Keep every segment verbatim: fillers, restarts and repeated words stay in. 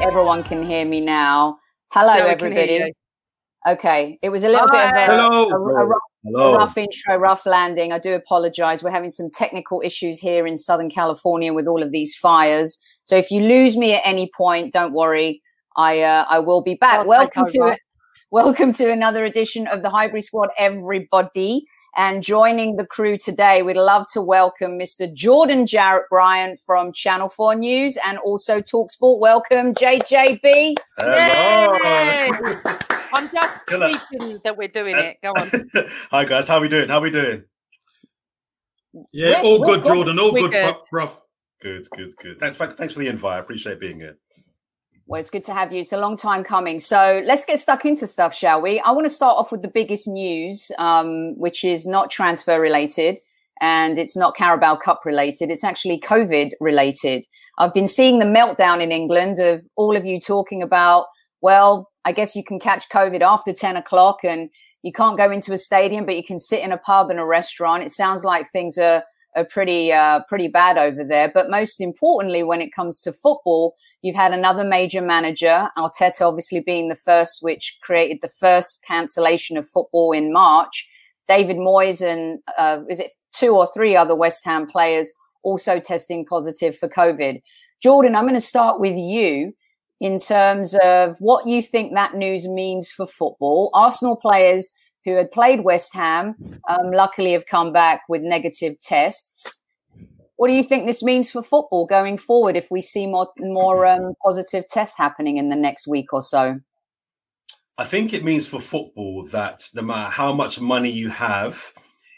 everyone can hear me now. Hello, no, everybody. Okay, it was a little Hi. bit of a, Hello. a, a, rough, Hello. a rough intro, rough landing. I do apologize. We're having some technical issues here in Southern California with all of these fires. So if you lose me at any point, don't worry. I uh, I will be back. I'll welcome take to over. it. Welcome to another edition of the Highbury Squad, everybody. And joining the crew today, we'd love to welcome Mister Jordan Jarrett Bryant from Channel four News and also TalkSport. Welcome, J J B. Hello. Yay! I'm just tweeting that we're doing it. Go on. Hi guys, how we doing? How we doing? Yeah, We're- all we're good, good. Jordan. All We're good, good. bruv. Good, good, good. Thanks, for, thanks for the invite. I appreciate being here. Well, it's good to have you. It's a long time coming. So let's get stuck into stuff, shall we? I want to start off with the biggest news, um, which is not transfer related and it's not Carabao Cup related. It's actually COVID related. I've been seeing the meltdown in England of all of you talking about, well, I guess you can catch COVID after ten o'clock and you can't go into a stadium, but you can sit in a pub and a restaurant. It sounds like things are, are pretty, uh, pretty bad over there. But most importantly, when it comes to football, you've had another major manager, Arteta obviously being the first, which created the first cancellation of football in March. David Moyes and uh, is it two or three other West Ham players also testing positive for COVID. Jordan, I'm going to start with you in terms of what you think that news means for football. Arsenal players who had played West Ham um, luckily have come back with negative tests. What do you think this means for football going forward if we see more more um, positive tests happening in the next week or so? I think it means for football that no matter how much money you have,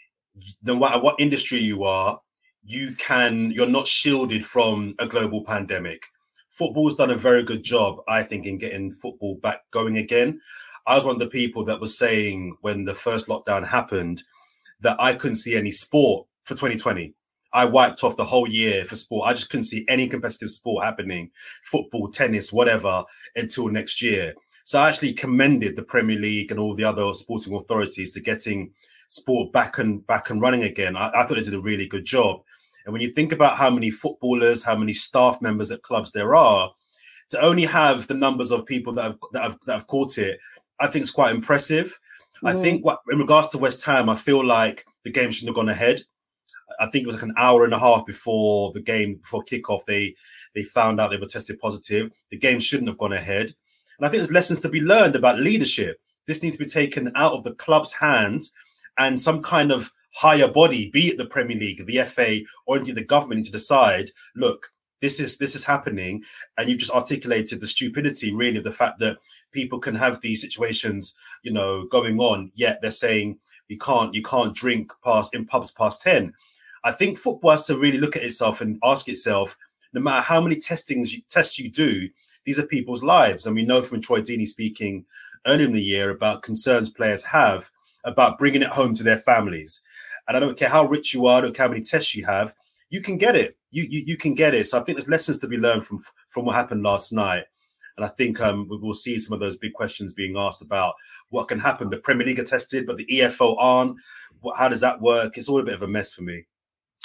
no matter what industry you are, you can, you're not shielded from a global pandemic. Football's done a very good job, I think, in getting football back going again. I was one of the people that was saying when the first lockdown happened that I couldn't see any sport for twenty twenty. I wiped off the whole year for sport. I just couldn't see any competitive sport happening, football, tennis, whatever, until next year. So I actually commended the Premier League and all the other sporting authorities to getting sport back and back and running again. I, I thought they did a really good job. And when you think about how many footballers, how many staff members at clubs there are, to only have the numbers of people that have that have, that have caught it, I think it's quite impressive. Mm. I think what, in regards to West Ham, I feel like the game shouldn't have gone ahead. I think it was like an hour and a half before the game, before kickoff, they they found out they were tested positive. The game shouldn't have gone ahead. And I think there's lessons to be learned about leadership. This needs to be taken out of the club's hands and some kind of higher body, be it the Premier League, the F A, or indeed the government, need to decide, look, this is this is happening. And you've just articulated the stupidity, really, of the fact that people can have these situations, you know, going on, yet they're saying you can't, you can't drink past in pubs past ten. I think football has to really look at itself and ask itself, no matter how many testings you, tests you do, these are people's lives. And we know from Troy Deeney speaking earlier in the year about concerns players have about bringing it home to their families. And I don't care how rich you are, I don't care how many tests you have, you can get it. You you, you can get it. So I think there's lessons to be learned from, from what happened last night. And I think um, we will see some of those big questions being asked about what can happen. The Premier League are tested, but the E F L aren't. What, how does that work? It's all a bit of a mess for me.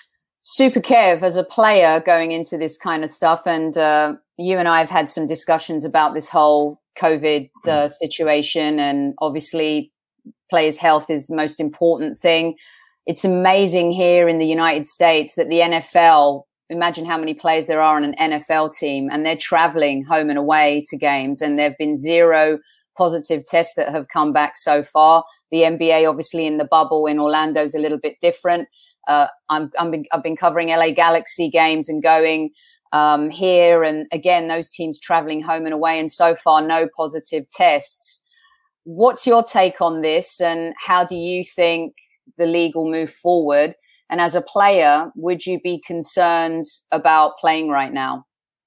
Super Kev, as a player going into this kind of stuff, and uh, you and I have had some discussions about this whole COVID uh, situation, and obviously players' health is the most important thing. It's amazing here in the United States that the N F L, imagine how many players there are on an N F L team, and they're traveling home and away to games, and there have been zero positive tests that have come back so far. The N B A, obviously in the bubble in Orlando, is a little bit different. Uh, I'm, I'm, I've been covering L A Galaxy games and going um, here. And again, those teams traveling home and away, and so far, no positive tests. What's your take on this, and how do you think the league will move forward? And as a player, would you be concerned about playing right now?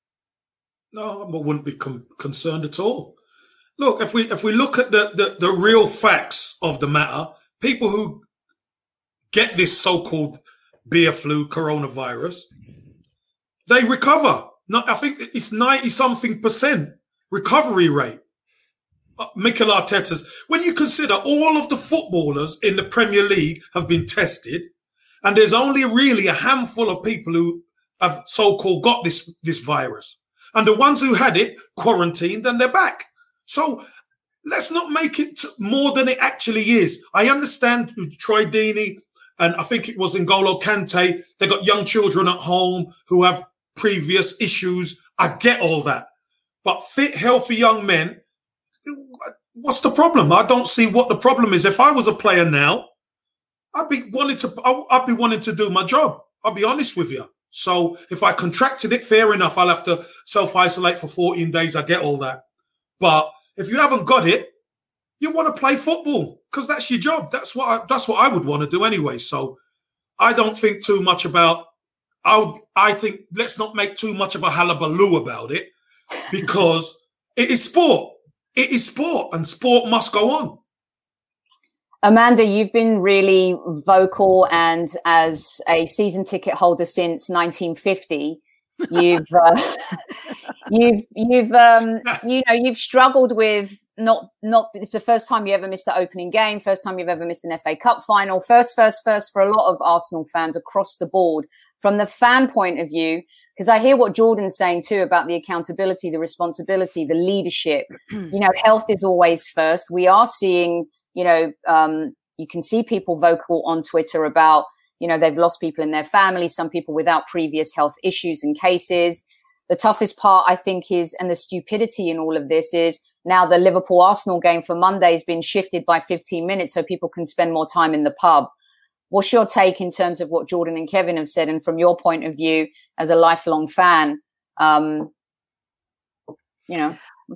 No, I wouldn't be com- concerned at all. Look, if we if we look at the, the, the real facts of the matter, people who get this so-called beer flu coronavirus, they recover. No, I think it's ninety-something percent recovery rate. Uh, Mikel Arteta's, when you consider all of the footballers in the Premier League have been tested, and there's only really a handful of people who have so-called got this, this virus. And the ones who had it quarantined and they're back. So let's not make it more than it actually is. I understand Troy Deeney and I think it was N'Golo Kante. They got young children at home who have previous issues. I get all that. But fit, healthy young men, what's the problem? I don't see what the problem is. If I was a player now, I'd be wanting to, I'd be wanting to do my job. I'll be honest with you. So if I contracted it, fair enough. I'll have to self-isolate for fourteen days. I get all that. But if you haven't got it, you want to play football because that's your job. That's what I, that's what I would want to do anyway. So I don't think too much about. I I think let's not make too much of a hullabaloo about it because it is sport. It is sport, and sport must go on. Amanda, you've been really vocal, and as a season ticket holder since nineteen fifty, you've uh, you've you've um, you know you've struggled with not not. It's the first time you ever missed the opening game, first time you've ever missed an F A Cup final, first, first, first for a lot of Arsenal fans across the board. From the fan point of view, because I hear what Jordan's saying too about the accountability, the responsibility, the leadership. You know, health is always first. We are seeing. You know, um, you can see people vocal on Twitter about, you know, they've lost people in their families, some people without previous health issues and cases. The toughest part, I think, is, and the stupidity in all of this is now the Liverpool Arsenal game for Monday has been shifted by fifteen minutes so people can spend more time in the pub. What's your take in terms of what Jordan and Kevin have said? And from your point of view as a lifelong fan, um, you know.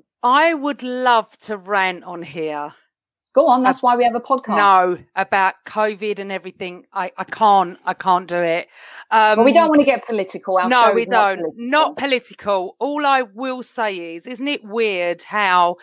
I would love to rant on here. Go on. That's uh, why we have a podcast. No, about COVID and everything. I, I can't. I can't do it. Um, well, we don't want to get political. Our no, we not don't. Political. Not political. All I will say is, isn't it weird how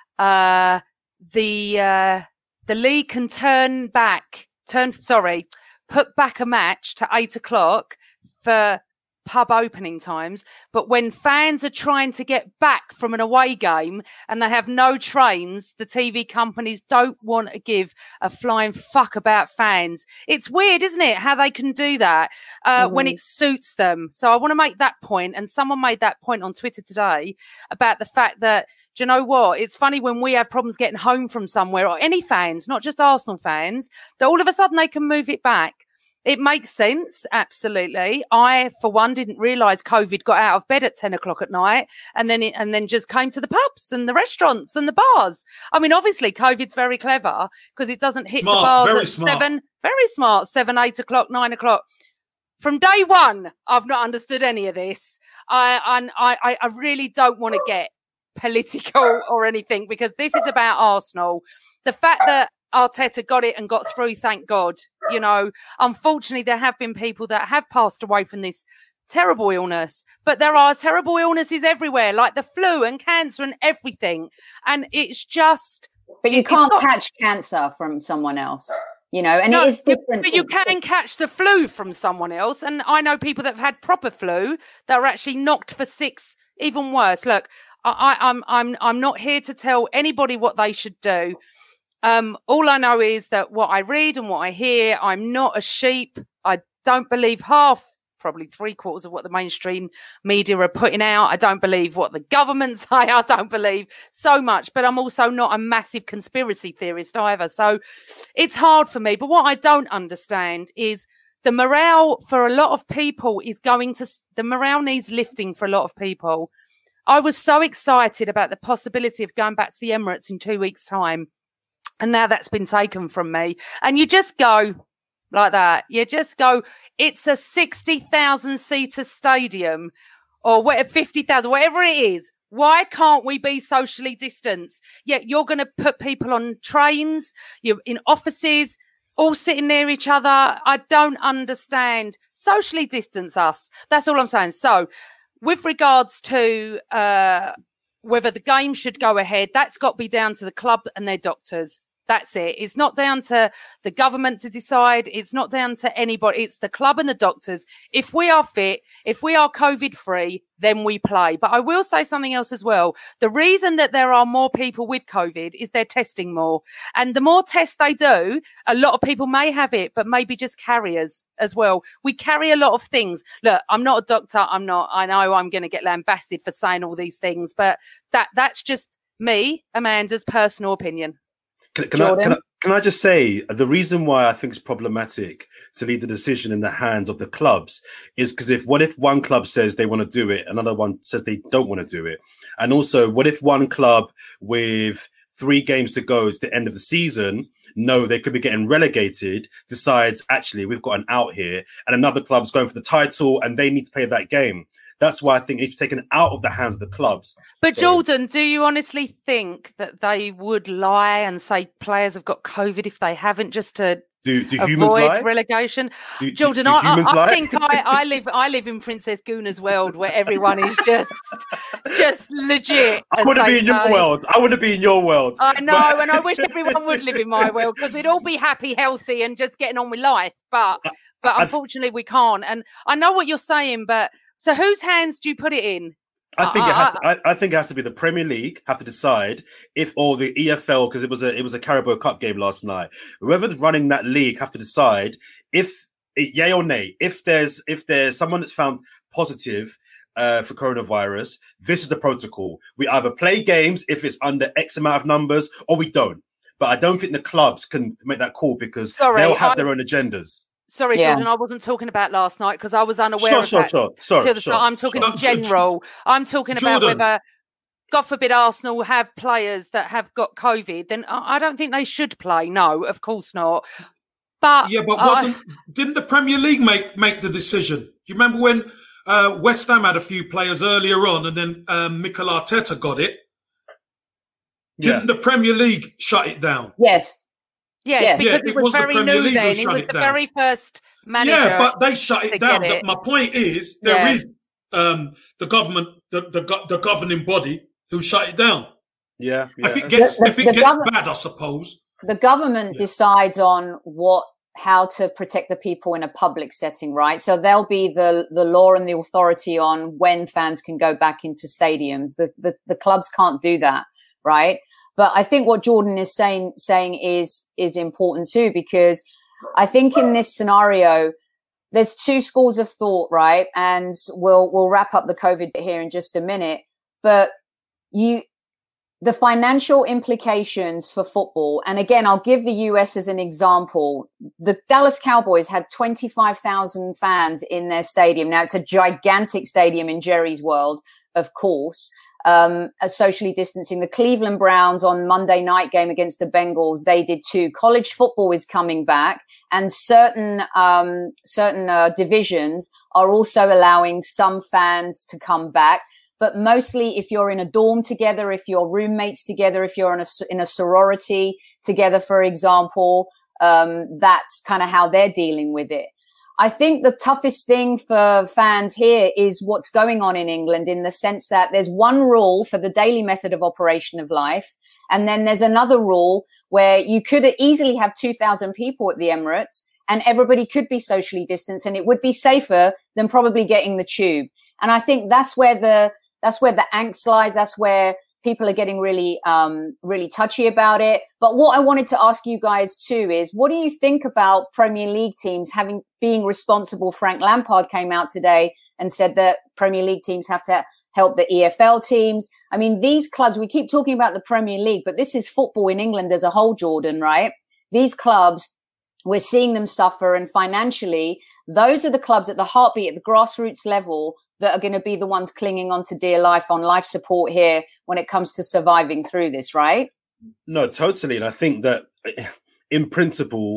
uh, the uh, the league can turn back, turn sorry, put back a match to eight o'clock for pub opening times, but when fans are trying to get back from an away game and they have no trains, the T V companies don't want to give a flying fuck about fans. It's weird, isn't it, how they can do that uh, mm-hmm. when it suits them. So I want to make that point, and someone made that point on Twitter today about the fact that, do you know what? It's funny when we have problems getting home from somewhere, or any fans, not just Arsenal fans, that all of a sudden they can move it back. It makes sense, absolutely. I, for one, didn't realise COVID got out of bed at ten o'clock at night and then it, and then just came to the pubs and the restaurants and the bars. I mean, obviously, COVID's very clever because it doesn't hit smart, the bars very at smart. seven. Very smart, seven, eight o'clock, nine o'clock. From day one, I've not understood any of this. I, I, I really don't want to get political or anything because this is about Arsenal. The fact that Arteta got it and got through, thank God. You know, unfortunately, there have been people that have passed away from this terrible illness, but there are terrible illnesses everywhere, like the flu and cancer and everything. And it's just... But you it, can't not, catch cancer from someone else, you know, and no, it is different. But you can catch the flu from someone else. And I know people that have had proper flu that are actually knocked for six, even worse. Look, I, I, I'm, I'm, I'm not here to tell anybody what they should do. Um, all I know is that what I read and what I hear, I'm not a sheep. I don't believe half, probably three quarters of what the mainstream media are putting out. I don't believe what the government say. I don't believe so much, but I'm also not a massive conspiracy theorist either. So it's hard for me. But what I don't understand is the morale for a lot of people is going to, the morale needs lifting for a lot of people. I was so excited about the possibility of going back to the Emirates in two weeks' time. And now that's been taken from me. And you just go like that. You just go, it's a sixty thousand seater stadium or whatever, fifty thousand, whatever it is. Why can't we be socially distanced? Yet you're going to put people on trains, you're in offices, all sitting near each other. I don't understand. Socially distance us. That's all I'm saying. So with regards to, uh, whether the game should go ahead, that's got to be down to the club and their doctors. That's it. It's not down to the government to decide. It's not down to anybody. It's the club and the doctors. If we are fit, if we are COVID free, then we play. But I will say something else as well. The reason that there are more people with COVID is they're testing more. And the more tests they do, a lot of people may have it, but maybe just carriers as well. We carry a lot of things. Look, I'm not a doctor. I'm not, I know I'm going to get lambasted for saying all these things, but that, that's just me, Amanda's personal opinion. Can, can, I, can, I, can I just say the reason why I think it's problematic to leave the decision in the hands of the clubs is because if what if one club says they want to do it, another one says they don't want to do it, and also what if one club with three games to go to the end of the season, no, they could be getting relegated, decides actually we've got an out here, and another club's going for the title and they need to play that game. That's why I think it's taken out of the hands of the clubs. But so, Jordan, do you honestly think that they would lie and say players have got COVID if they haven't, just to do, do humans avoid lie? relegation? Do, Jordan, do, do I, I, I think I, I live I live in Princess Guna's world where everyone is just just legit. I want to be in your world. I want to be in your world. I know, but... and I wish everyone would live in my world because we'd all be happy, healthy, and just getting on with life. But but unfortunately, we can't. And I know what you're saying, but. So whose hands do you put it in? I think uh, it has to, I, I think it has to be the Premier League have to decide if, or the E F L, because it was a it was a Carabao Cup game last night. Whoever's running that league have to decide if yay or nay. If there's if there's someone that's found positive uh, for coronavirus, this is the protocol. We either play games if it's under X amount of numbers, or we don't. But I don't think the clubs can make that call because Sorry, they'll have I... their own agendas. Sorry, yeah. Jordan, I wasn't talking about last night because I was unaware sure, of sure, that. Sure, sure, sure. So I'm talking sure. in general. I'm talking Jordan. about whether, God forbid, Arsenal have players that have got COVID. Then I don't think they should play. No, of course not. But yeah, but wasn't uh, didn't the Premier League make make the decision? Do you remember when uh, West Ham had a few players earlier on, and then um, Mikel Arteta got it? Didn't yeah. the Premier League shut it down? Yes. Yes, yeah. because yeah, it, it was, was very new League then. It was it the down. very first manager. Yeah, but they shut it down. It. My point is, there yeah. is um, the government, the, the the governing body who shut it down. Yeah, yeah. If it gets the, the, if it gets bad, I suppose the government yeah. decides on what how to protect the people in a public setting, right? So there'll be the the law and the authority on when fans can go back into stadiums. The the, the clubs can't do that, right? But I think what Jordan is saying saying is is important too, because I think in this scenario, there's two schools of thought, right? And we'll we'll wrap up the COVID bit here in just a minute. But you, the financial implications for football, and again, I'll give the U S as an example. The Dallas Cowboys had twenty-five thousand fans in their stadium. Now it's a gigantic stadium in Jerry's world, of course. Um, socially distancing. The Cleveland Browns on Monday night game against the Bengals, they did too. College football is coming back, and certain um, certain uh, divisions are also allowing some fans to come back. But mostly, if you're in a dorm together, if you're roommates together, if you're in a in a sorority together, for example, um, that's kind of how they're dealing with it. I think the toughest thing for fans here is what's going on in England, in the sense that there's one rule for the daily method of operation of life. And then there's another rule where you could easily have two thousand people at the Emirates and everybody could be socially distanced, and it would be safer than probably getting the tube. And I think that's where the, that's where the angst lies. That's where people are getting really, um, really touchy about it. But what I wanted to ask you guys too is, what do you think about Premier League teams having, being responsible? Frank Lampard came out today and said that Premier League teams have to help the E F L teams. I mean, these clubs, we keep talking about the Premier League, but this is football in England as a whole, Jordan, right? These clubs, we're seeing them suffer, and financially, those are the clubs at the heartbeat, at the grassroots level, that are going to be the ones clinging on to dear life, on life support here when it comes to surviving through this, right? No, totally. And I think that in principle,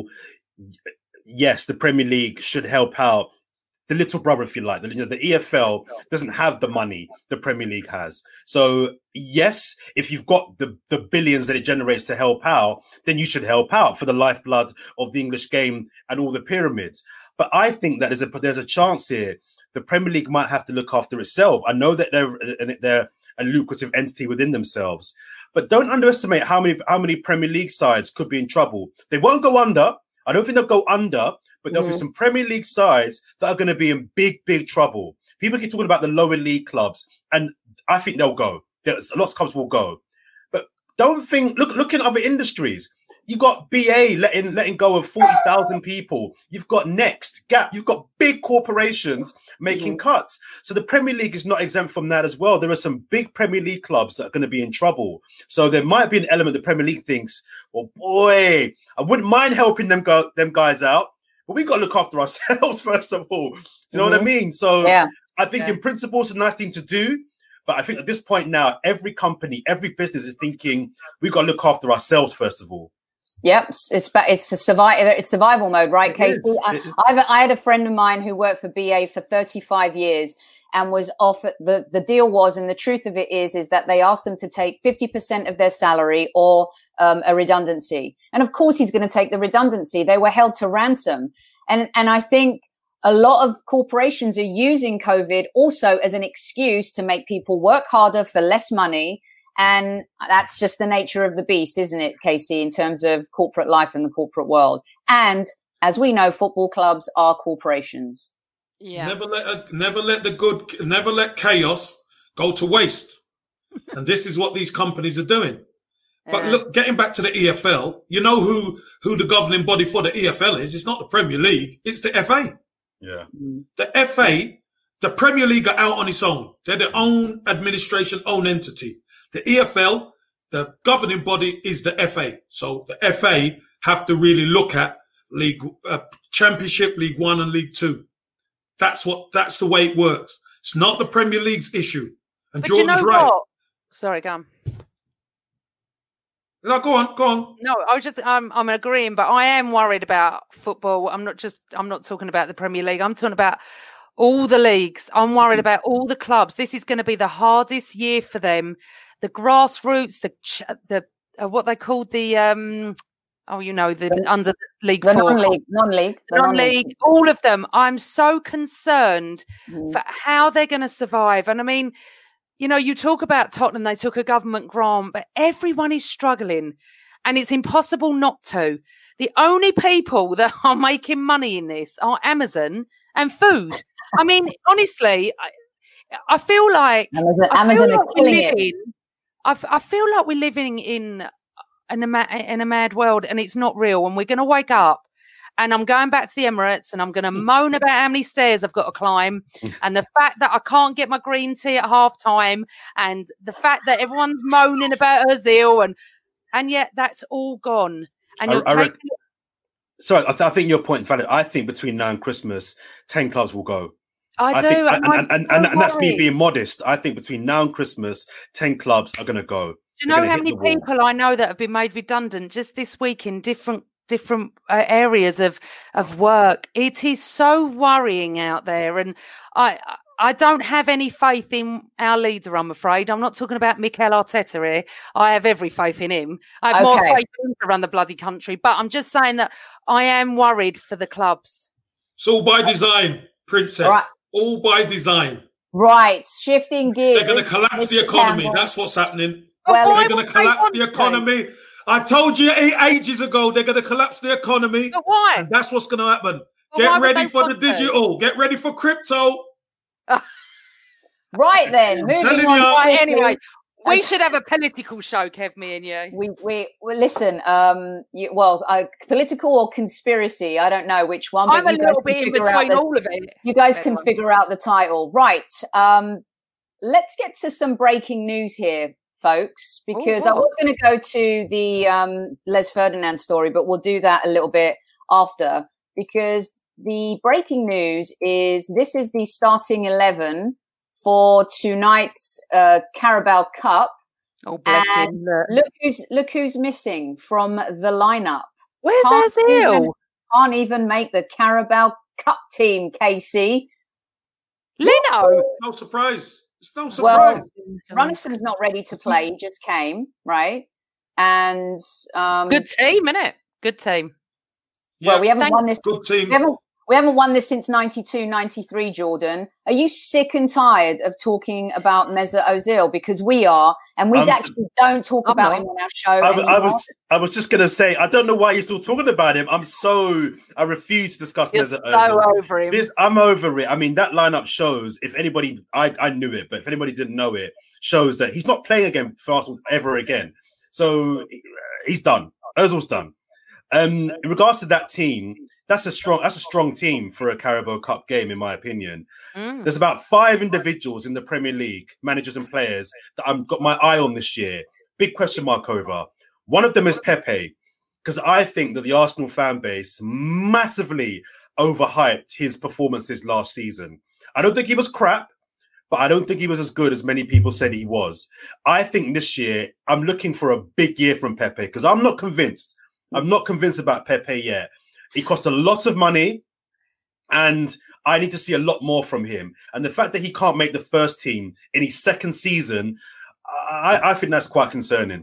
yes, the Premier League should help out the little brother, if you like. The, you know, the E F L doesn't have the money the Premier League has. So yes, if you've got the, the billions that it generates to help out, then you should help out for the lifeblood of the English game and all the pyramids. But I think that there's a, there's a chance here the Premier League might have to look after itself. I know that they're they're and lucrative entity within themselves. But don't underestimate how many how many Premier League sides could be in trouble. They won't go under. I don't think they'll go under, but there'll mm-hmm. be some Premier League sides that are going to be in big, big trouble. People keep talking about the lower league clubs, and I think they'll go. There's lots of clubs will go. But don't think, look, look in other industries. You've got B A letting letting go of forty thousand people. You've got Next, Gap. You've got big corporations making mm-hmm. cuts. So the Premier League is not exempt from that as well. There are some big Premier League clubs that are going to be in trouble. So there might be an element the Premier League thinks, well, boy, I wouldn't mind helping them go them guys out, but we've got to look after ourselves first of all. Do you know mm-hmm. what I mean? So yeah. I think yeah. in principle, it's a nice thing to do. But I think at this point now, every company, every business is thinking we've got to look after ourselves first of all. Yep, it's it's a survival it's survival mode, right, Casey? I, I've, I had a friend of mine who worked for B A for thirty-five years and was offered the the deal was, and the truth of it is, is that they asked them to take fifty percent of their salary or um, a redundancy, and of course he's going to take the redundancy. They were held to ransom, and and I think a lot of corporations are using COVID also as an excuse to make people work harder for less money. And that's just the nature of the beast, isn't it, Casey, in terms of corporate life and the corporate world. And as we know, football clubs are corporations. Yeah. Never let a, never let the good, never let chaos go to waste. And this is what these companies are doing. But yeah. look, getting back to the E F L, you know who, who the governing body for the E F L is? It's not the Premier League. It's the F A. Yeah. The F A, the Premier League are out on its own. They're their own administration, own entity. The E F L, the governing body, is the F A. So the F A have to really look at League uh, Championship, League One, and League Two. That's what. That's the way it works. It's not the Premier League's issue. And but Jordan's you know right. What? Sorry, go on. No, go on, go on. No, I was just, I'm, I'm agreeing, but I am worried about football. I'm not just, I'm not talking about the Premier League. I'm talking about all the leagues. I'm worried about all the clubs. This is going to be the hardest year for them. The grassroots, the the uh, what they called the um oh you know the, the under League the Four, non-league, non-league, the non-league, non-league, all of them. I'm so concerned mm. for how they're going to survive. And I mean, you know, you talk about Tottenham; they took a government grant, but everyone is struggling, and it's impossible not to. The only people that are making money in this are Amazon and food. I mean, honestly, I, I feel like Amazon, I Amazon feel are like killing we're living, it. I, I feel like we're living in in a, ma- in a mad world, and it's not real. And we're going to wake up, and I'm going back to the Emirates, and I'm going to moan about how many stairs I've got to climb, and the fact that I can't get my green tea at half time, and the fact that everyone's moaning about Ozil, and and yet that's all gone. And you're I, I taking. Re- so I, th- I think your point valid. I think between now and Christmas, ten clubs will go. I, I do, think, and, and, and, and, and, and that's me being modest. I think between now and Christmas, ten clubs are going to go. Do you know how many people I know that have been made redundant just this week in different different uh, areas of of work? It is so worrying out there, and I I don't have any faith in our leader. I'm afraid. I'm not talking about Mikel Arteta here. I have every faith in him. I have okay. more faith in him to run the bloody country. But I'm just saying that I am worried for the clubs. It's all by design, Princess. Right. All by design. Right. Shifting gears. They're going to collapse the economy. Campbell. That's what's happening. Well, they're going to collapse the economy. To. I told you eight ages ago they're going to collapse the economy. But why? And that's what's going to happen. But Get ready for the digital. To? Get ready for crypto. Right then. Moving on. Right, anyway. We should have a political show, Kev, me and you. We, we, well, listen, um, you, well, uh, political or conspiracy, I don't know which one. I'm a little bit in between the, all of it. You guys can figure out the title. Right. Um, let's get to some breaking news here, folks, because Ooh, I was going to go to the um, Les Ferdinand story, but we'll do that a little bit after, because the breaking news is this is the starting eleven for tonight's uh, Carabao Cup. Oh, bless and him. Look who's, look who's missing from the lineup. Where's Ozil? Can't even make the Carabao Cup team, Casey. Leno. No surprise. It's no surprise. Well, Runnison's not ready to play. He just came, right? And um, good team, isn't it? Good team. Well, yeah, we haven't Thank won this. Good team. We haven't, We haven't won this since ninety-two, ninety-three, Jordan. Are you sick and tired of talking about Mesut Ozil? Because we are, and we Um, actually don't talk I'm about not. him on our show I, anymore. I was I was just gonna say I don't know why you're still talking about him. I'm so I refuse to discuss You're Mesut so Ozil. over him. This I'm over it. I mean that lineup shows. If anybody, I I knew it, but if anybody didn't know it, shows that he's not playing again for Arsenal ever again. So he's done. Ozil's done. Um, in regards to that team, that's a strong that's a strong team for a Carabao Cup game, in my opinion. Mm. There's about five individuals in the Premier League, managers and players, that I've got my eye on this year. Big question mark over. One of them is Pepe, because I think that the Arsenal fan base massively overhyped his performances last season. I don't think he was crap, but I don't think he was as good as many people said he was. I think this year, I'm looking for a big year from Pepe, because I'm not convinced. I'm not convinced about Pepe yet. He costs a lot of money, and I need to see a lot more from him. And the fact that he can't make the first team in his second season, I, I think that's quite concerning.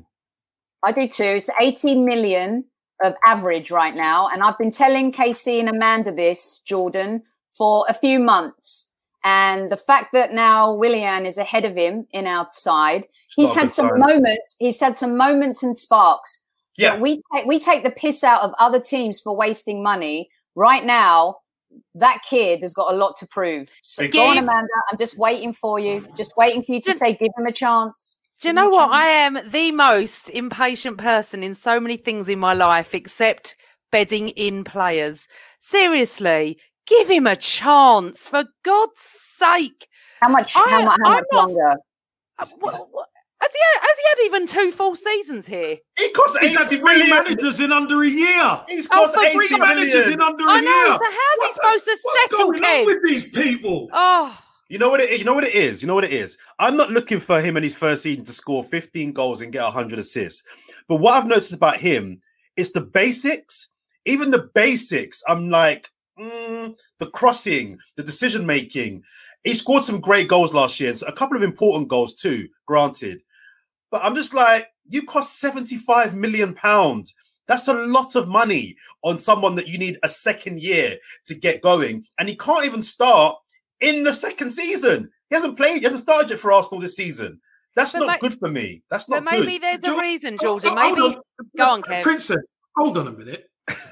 I do too. It's eighty million of average right now. And I've been telling Casey and Amanda this, Jordan, for a few months. And the fact that now Willian is ahead of him in our side, he's not a had good some sign. moments. He's had some moments and sparks. Yeah. But we take, we take the piss out of other teams for wasting money. Right now, that kid has got a lot to prove. So Big go on, give- Amanda. I'm just waiting for you. Just waiting for you to Just- say, give him a chance. Do you know what? I am the most impatient person in so many things in my life, except bedding in players. Seriously, give him a chance, for God's sake. How much? I- how, mu- how I'm much not- longer? Uh, what- what- Has he, had, has he had even two full seasons here? He costs He's had eighty three million. managers in under a year. He's Oh, cost for Three eighty managers million. in under a I year. know, so how's he What- supposed to what's settle, going on Kev? with these people? Oh, You know what it is? You know what it is? You know what it is? I'm not looking for him in his first season to score fifteen goals and get one hundred assists. But what I've noticed about him is the basics. Even the basics, I'm like, mm, the crossing, the decision making. He scored some great goals last year, a couple of important goals too, granted. But I'm just like, you cost seventy-five million pounds. That's a lot of money on someone that you need a second year to get going. And he can't even start in the second season. He hasn't played, he hasn't started yet for Arsenal this season. That's But not ma- good for me. That's but not maybe good. there's a Jo- reason, Oh, Jordan. oh, hold Maybe. on. Go on, Kev. Princess, hold on a minute.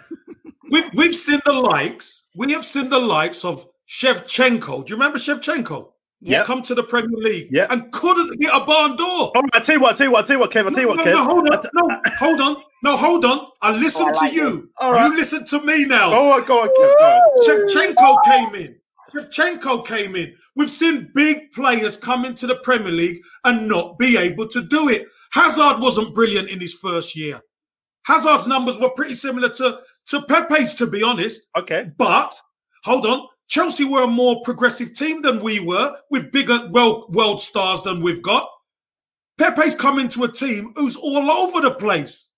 we've we've seen the likes. We have seen the likes of Shevchenko. Do you remember Shevchenko? Yeah. Come to the Premier League Yeah. and couldn't hit a barn door. All right, I tell you what, I tell you what, I tell you what, Kev, I tell you what, no, Kev. no, hold I on, t- no, hold on, no, hold on. I listen Oh, I like to you. All right. You listen to me now. Go on, go on, Kev. Go on. Shevchenko came in. Shevchenko came in. We've seen big players come into the Premier League and not be able to do it. Hazard wasn't brilliant in his first year. Hazard's numbers were pretty similar to, to Pepe's, to be honest. Okay. But, hold on, Chelsea were a more progressive team than we were, with bigger world, world stars than we've got. Pepe's come into a team who's all over the place.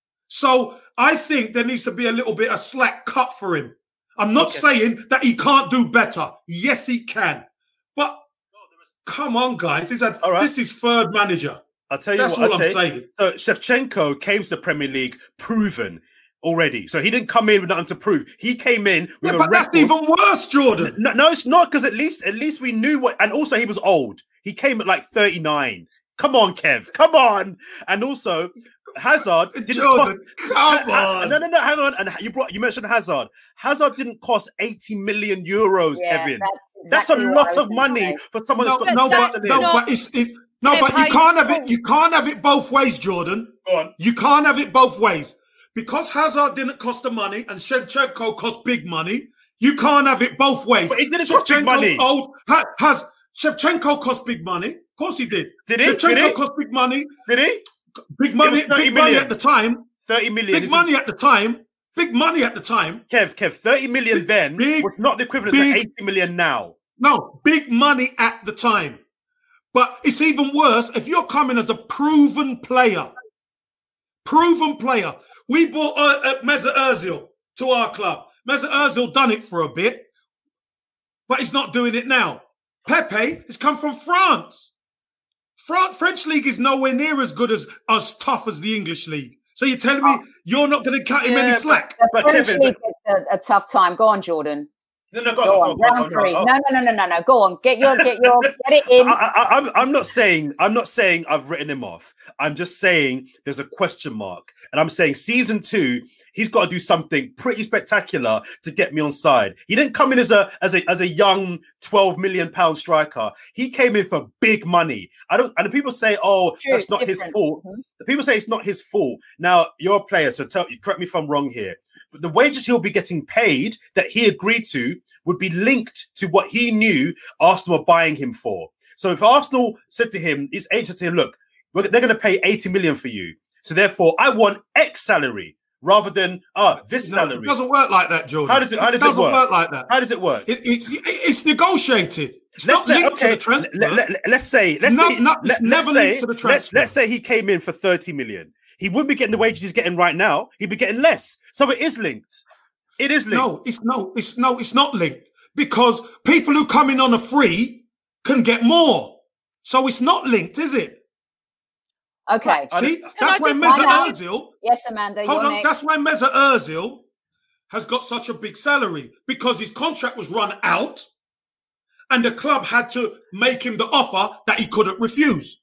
So I think there needs to be a little bit of slack cut for him. I'm not Okay. saying that he can't do better. Yes, he can. But come on, guys. He's had, All right. This is third manager. I'll tell you That's what. all I'm okay. saying. So Shevchenko came to the Premier League proven already. So he didn't come in with nothing to prove. He came in with Yeah, a but that's record. even worse, Jordan. No, no, it's not, because at least at least we knew what, and also he was old. He came at like thirty-nine. Come on, Kev. Come on. And also Hazard didn't Jordan, cost, come Ha- on. No, no, no, hang on. And you brought you mentioned Hazard. Hazard didn't cost eighty million euros, Yeah, Kevin. that's, That's a exactly what lot I was of gonna money say. for someone No, that's got no, that's but, nothing no, in. not- but it's, it's no, They're but you paid- can't have it. You can't have it both ways, Jordan. Go on. You can't have it both ways. Because Hazard didn't cost the money and Shevchenko cost big money, you can't have it both ways. But it didn't cost big Shevchenko's money. Old, ha, has Shevchenko cost big money? Of course he did. Did he? Shevchenko Did he? cost big money. Did he? Big money. was thirty Big money million. at the time. thirty million. Big isn't- money at the time. Big money at the time. Kev, Kev, thirty million Big- then big- was not the equivalent big- to eighty million now. No, big money at the time. But it's even worse if you're coming as a proven player. Proven player. We bought uh, uh, Mesut Ozil to our club. Mesut Ozil done it for a bit, but he's not doing it now. Pepe has come from France. France French league is nowhere near as good as as tough as the English league. So you're telling me you're not going to cut him Yeah, any but- slack? The But French Kevin, league gets a, a tough time. Go on, Jordan. No, no, go, Go on, on, go, on, round go, on, three. go, on. No, no, no, no, no, no. Go on, get your, get your, get it in. I, I, I'm, I'm not saying, I'm not saying I've written him off. I'm just saying there's a question mark, and I'm saying season two, he's got to do something pretty spectacular to get me on side. He didn't come in as a, as a, as a young twelve million pound striker. He came in for big money. I don't, and the people say, "Oh, True, that's not different. his fault." Mm-hmm. The people say it's not his fault. Now you're a player, so tell correct me if I'm wrong here. But the wages he'll be getting paid that he agreed to would be linked to what he knew Arsenal were buying him for. So if Arsenal said to him, his agent said to him, look, they're going to pay eighty million for you. So therefore, I want X salary rather than uh, this no, salary. It doesn't work like that, Jordan. How does it, how does it doesn't it work? work like that. How does it work? It, it's, it's negotiated. It's let's not say, linked okay, to the transfer. Let, let, let, let's say, let's no, say, no, it's let, never let's linked say, to the let's, transfer. let's say he came in for thirty million. He wouldn't be getting the wages he's getting right now. He'd be getting less. So it is linked. It is linked. No, it's no, it's no, it's not linked because people who come in on a free can get more. So it's not linked, is it? Okay. See, I that's why just- Mesut Ozil. Yes, Amanda. Hold you're on, next. that's why Mesut Ozil has got such a big salary because his contract was run out, and the club had to make him the offer that he couldn't refuse.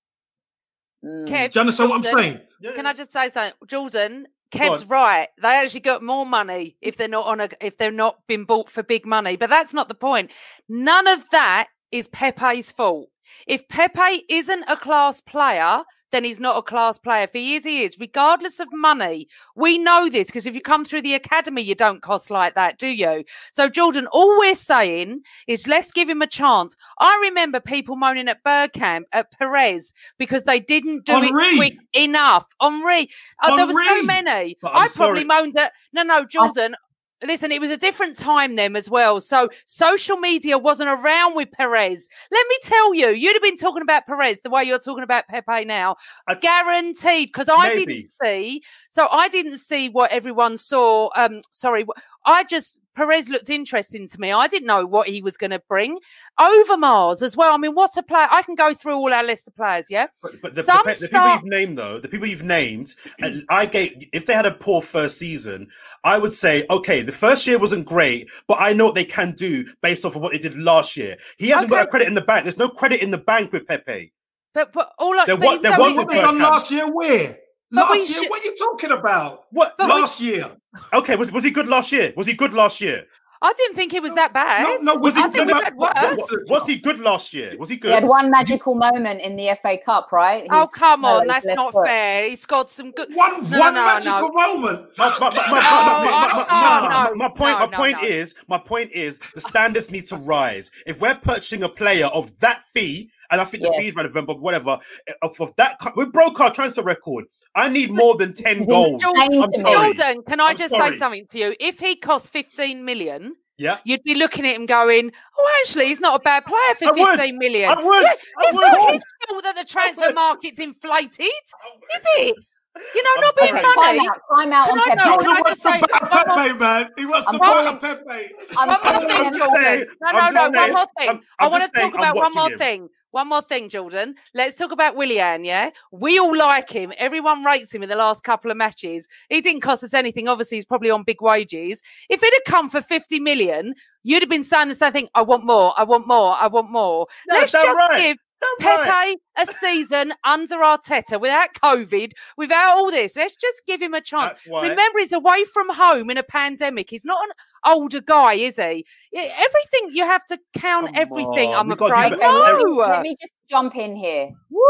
Mm. Kev, Do you understand what I'm Jordan, saying? Yeah, Can yeah. I just say something, Jordan? Go Kev's on. right. They actually got more money if they're not on a if they're not been bought for big money. But that's not the point. None of that is Pepe's fault. If Pepe isn't a class player, then he's not a class player. If he is, he is, regardless of money. We know this because if you come through the academy, you don't cost like that, do you? So, Jordan, all we're saying is let's give him a chance. I remember people moaning at Bergkamp, at Perez, because they didn't do Henry. it quick enough. Henri. Oh, there were so Henri. many. But I'm I probably sorry. moaned at, no, no, Jordan. Listen, it was a different time then as well. So social media wasn't around with Perez. Let me tell you, you'd have been talking about Perez the way you're talking about Pepe now. I- Guaranteed. Because I Maybe. didn't see, so I didn't see what everyone saw. Um, sorry, I just, Perez looked interesting to me. I didn't know what he was going to bring. Overmars as well. I mean, what a player. I can go through all our list of players, yeah? But, but the, Some the, the start- people you've named, though, the people you've named, and I gave, if they had a poor first season, I would say, okay, the first year wasn't great, but I know what they can do based off of what they did last year. He hasn't Okay. got a credit in the bank. There's no credit in the bank with Pepe. But, but all I, There but wa- you there don't was even What the they think- done Bergkamp. last year? Where? But we Last year? should- What are you talking about? What? But last year? Okay, was was he good last year? Was he good last year? I didn't think he was that bad. No, no. Was we- he I think good? we've had worse. Was, was he good last year? Was he He good? had one magical moment in the F A Cup, right? Oh, His- come no, on. his That's left not foot. fair. He scored some good. One, No, one no, magical no. moment. My, my, my, my, Oh, my, I- my, oh, my, no, my point, no, my no, point no. is, my point is, the standards need to rise. If we're purchasing a player of that fee, and I think the Yeah. fee is relevant, but whatever, of, of that, ki- we broke our transfer record. I need more than ten He's goals. insane I'm to me. sorry. Jordan, can I I'm just sorry. say something to you? If he cost fifteen million, Yeah, you'd be looking at him going, oh, actually, he's not a bad player for I would. fifteen million. I would. Yeah, I it's would. not his fault that the transfer would. market's inflated, is it? You know, I'm not being sorry. Okay, funny. time out, time out Can on I Pepe. know- Jordan can I wants just to say buy one more- Pepe, man. He wants I'm to buy calling- Pepe. I'm One more calling thing, him- just Jordan. saying- No, I'm no, just no. One saying- more thing. I'm- I I'm want just to talk saying I'm about one more watching him. thing. One more thing, Jordan. Let's talk about Willian, yeah? We all like him. Everyone rates him in the last couple of matches. He didn't cost us anything. Obviously, he's probably on big wages. If it had come for fifty million, you'd have been saying the same thing. I want more. I want more. I want more. Yeah, Let's damn just right. give Damn Pepe right. a season under Arteta without COVID, without all this. Let's just give him a chance. That's why- Remember, he's away from home in a pandemic. He's not an older guy, is he? Yeah, everything, you have to count Come everything, on, I'm we've got to afraid. do Okay, let, me, No. let me just jump in here.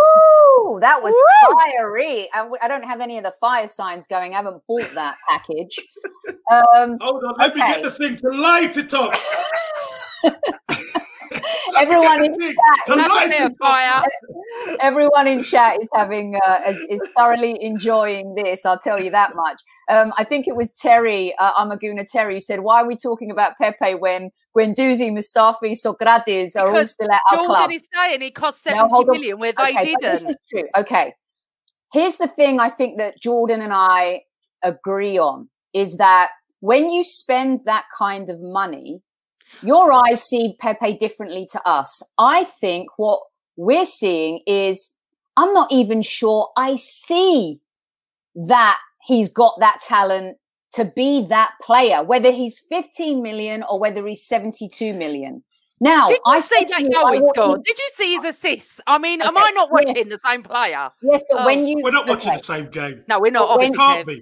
Woo! That was Woo! fiery. I, I don't have any of the fire signs going. I haven't bought that package. Um, Hold on, let me Okay. get the thing to light it up. everyone in Get the thing chat, to That's light a bit it of up. fire. everyone in chat is having uh, is, is thoroughly enjoying this. I'll tell you that much. Um, I think it was Terry, uh, Amaguna Terry, who said, "Why are we talking about Pepe when Guendouzi, Mustafi, Socrates are all Because still at our Jordan club?" is saying he cost No, seventy hold on. million where they Okay, but this didn't. is true. Okay. Here's the thing I think that Jordan and I agree on is that when you spend that kind of money, your eyes see Pepe differently to us. I think what we're seeing is, I'm not even sure I see that he's got that talent to be that player, whether he's fifteen million or whether he's seventy-two million. Now, did you I see that goal he scored? Did you see his assists? I mean, okay, am I not watching yes. the same player? Yes, but oh. when you we're not okay. watching the same game. No, we're not. When, obviously, we can't be.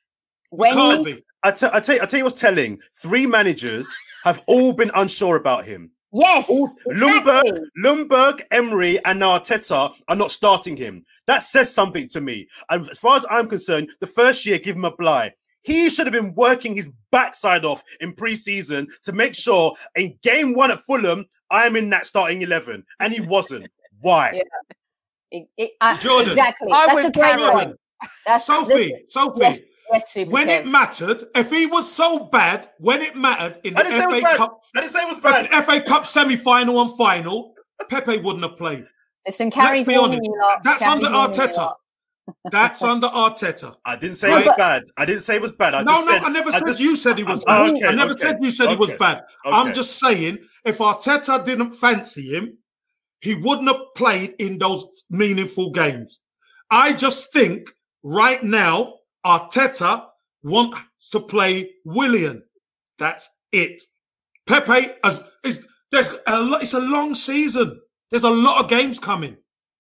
We when can't he, be. I, t- I tell you, I tell you what's telling. Three managers have all been unsure about him. Yes, all, exactly. Ljungberg, Ljungberg, Emery, and now Arteta are not starting him. That says something to me. And as far as I'm concerned, the first year, give him a bye. He should have been working his backside off in pre-season to make sure in game one at Fulham, I'm in that starting eleven. And he wasn't. Why? Yeah. It, it, uh, Jordan. Exactly. I That's a great Jordan. point. That's, Sophie, this, Sophie. Yes, yes, when Kev. it mattered, if he was so bad, when it mattered in the I didn't say it was F A bad. Cup, I didn't say it was bad. F A Cup semi-final and final, Pepe wouldn't have played. Listen, Carrie's Let's be honest. you lot. That's Carrie's under warning you Arteta. lot. That's under Arteta. I didn't say No, it was but- bad. I didn't say it was bad. I No, just no, said, I never I said just- you said he was Oh, bad. okay, I never okay, said you said he was okay, bad. okay. I'm just saying, if Arteta didn't fancy him, he wouldn't have played in those meaningful games. I just think right now, Arteta wants to play Willian. That's it. Pepe, as is, there's a lot, it's a long season. There's a lot of games coming.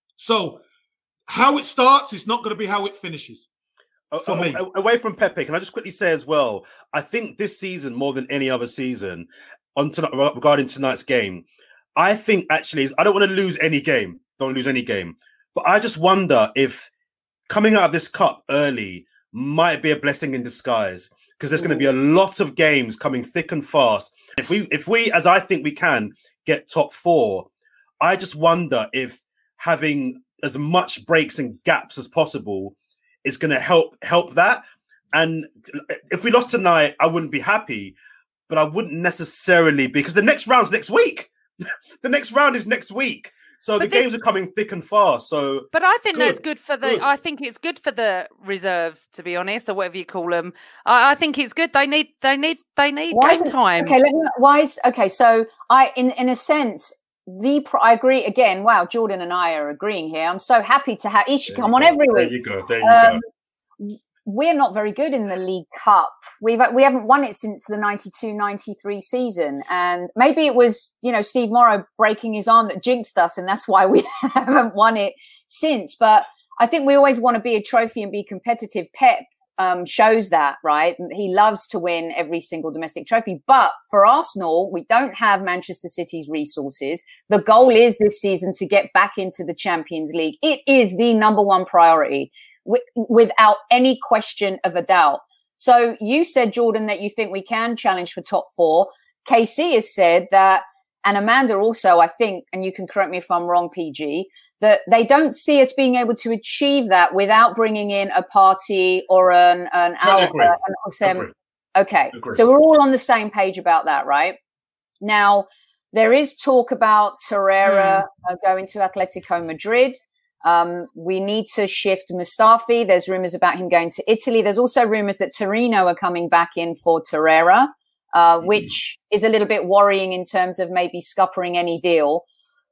So how it starts is not going to be how it finishes. For Oh, me. oh, away from Pepe, can I just quickly say as well, I think this season, more than any other season, on tonight, regarding tonight's game, I think actually, I don't want to lose any game. Don't lose any game. But I just wonder if coming out of this cup early might be a blessing in disguise, because there's going to be a lot of games coming thick and fast. If we, if we, as I think we can, get top four, I just wonder if having as much breaks and gaps as possible is going to help help that. And if we lost tonight, I wouldn't be happy, but I wouldn't necessarily be, because the next round's next week. The next round is next week. So But the this- games are coming thick and fast. So But I think Good, that's good for the. good. I think it's good for the reserves, to be honest, or whatever you call them. I, I think it's good. They need. They need. They need Why is game it- time. Okay, let me, why is okay? So I, in in a sense, the pro- I agree again. Wow, Jordan and I are agreeing here. I'm so happy to have. He should there come you on go. every There week. you go. There you Um, go. We're not very good in the League Cup. We've we haven't won it since the ninety-two ninety-three season, and maybe it was, you know, Steve Morrow breaking his arm that jinxed us, and that's why we haven't won it since. But I think we always want to be a trophy and be competitive. Pep um, shows that, right? He loves to win every single domestic trophy. But for Arsenal, we don't have Manchester City's resources. The goal is this season to get back into the Champions League. It is the number one priority, without any question of a doubt. So you said, Jordan, that you think we can challenge for top four. K C has said that, and Amanda also, I think, and you can correct me if I'm wrong, P G, that they don't see us being able to achieve that without bringing in a party or an, an Totally Al- agree. uh, an Osem. Agree. Okay. Agree. So we're all on the same page about that, right? Now, there is talk about Torreira uh, going to Atletico Madrid. Um, we need to shift Mustafi. There's rumors about him going to Italy. There's also rumors that Torino are coming back in for Torreira, uh, Mm-hmm. which is a little bit worrying in terms of maybe scuppering any deal.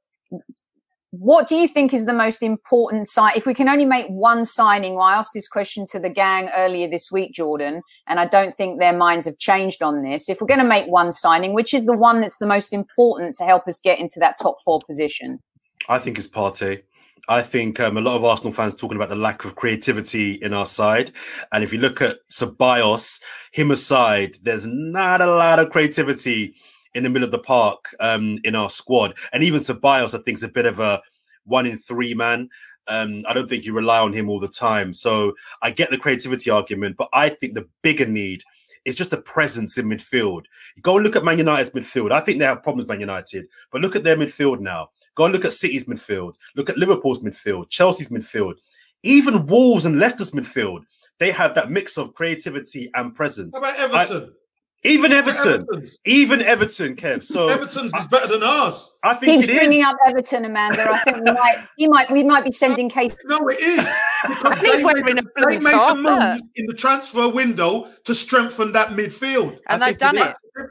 What do you think is the most important sign? If we can only make one signing, well, I asked this question to the gang earlier this week, Jordan, and I don't think their minds have changed on this. If we're going to make one signing, which is the one that's the most important to help us get into that top four position? I think it's Partey. I think um, a lot of Arsenal fans are talking about the lack of creativity in our side. And if you look at Ceballos, him aside, there's not a lot of creativity in the middle of the park um, in our squad. And even Ceballos, I think, is a bit of a one in three man. Um, I don't think you rely on him all the time. So I get the creativity argument, but I think the bigger need is just a presence in midfield. You go and look at Man United's midfield. I think they have problems, Man United, but look at their midfield now. Go and look at City's midfield. Look at Liverpool's midfield, Chelsea's midfield, even Wolves and Leicester's midfield. They have that mix of creativity and presence. How about Everton? I, even Everton, Everton's. even Everton, Kev. So Everton's is better than ours. I think Keeps it bringing is. up Everton, Amanda. I think we might, he might, we might be sending case. No, it is. Because He's they wearing made, a the- blue they made top, the look. move in the transfer window to strengthen that midfield. And I they've think done that's it. the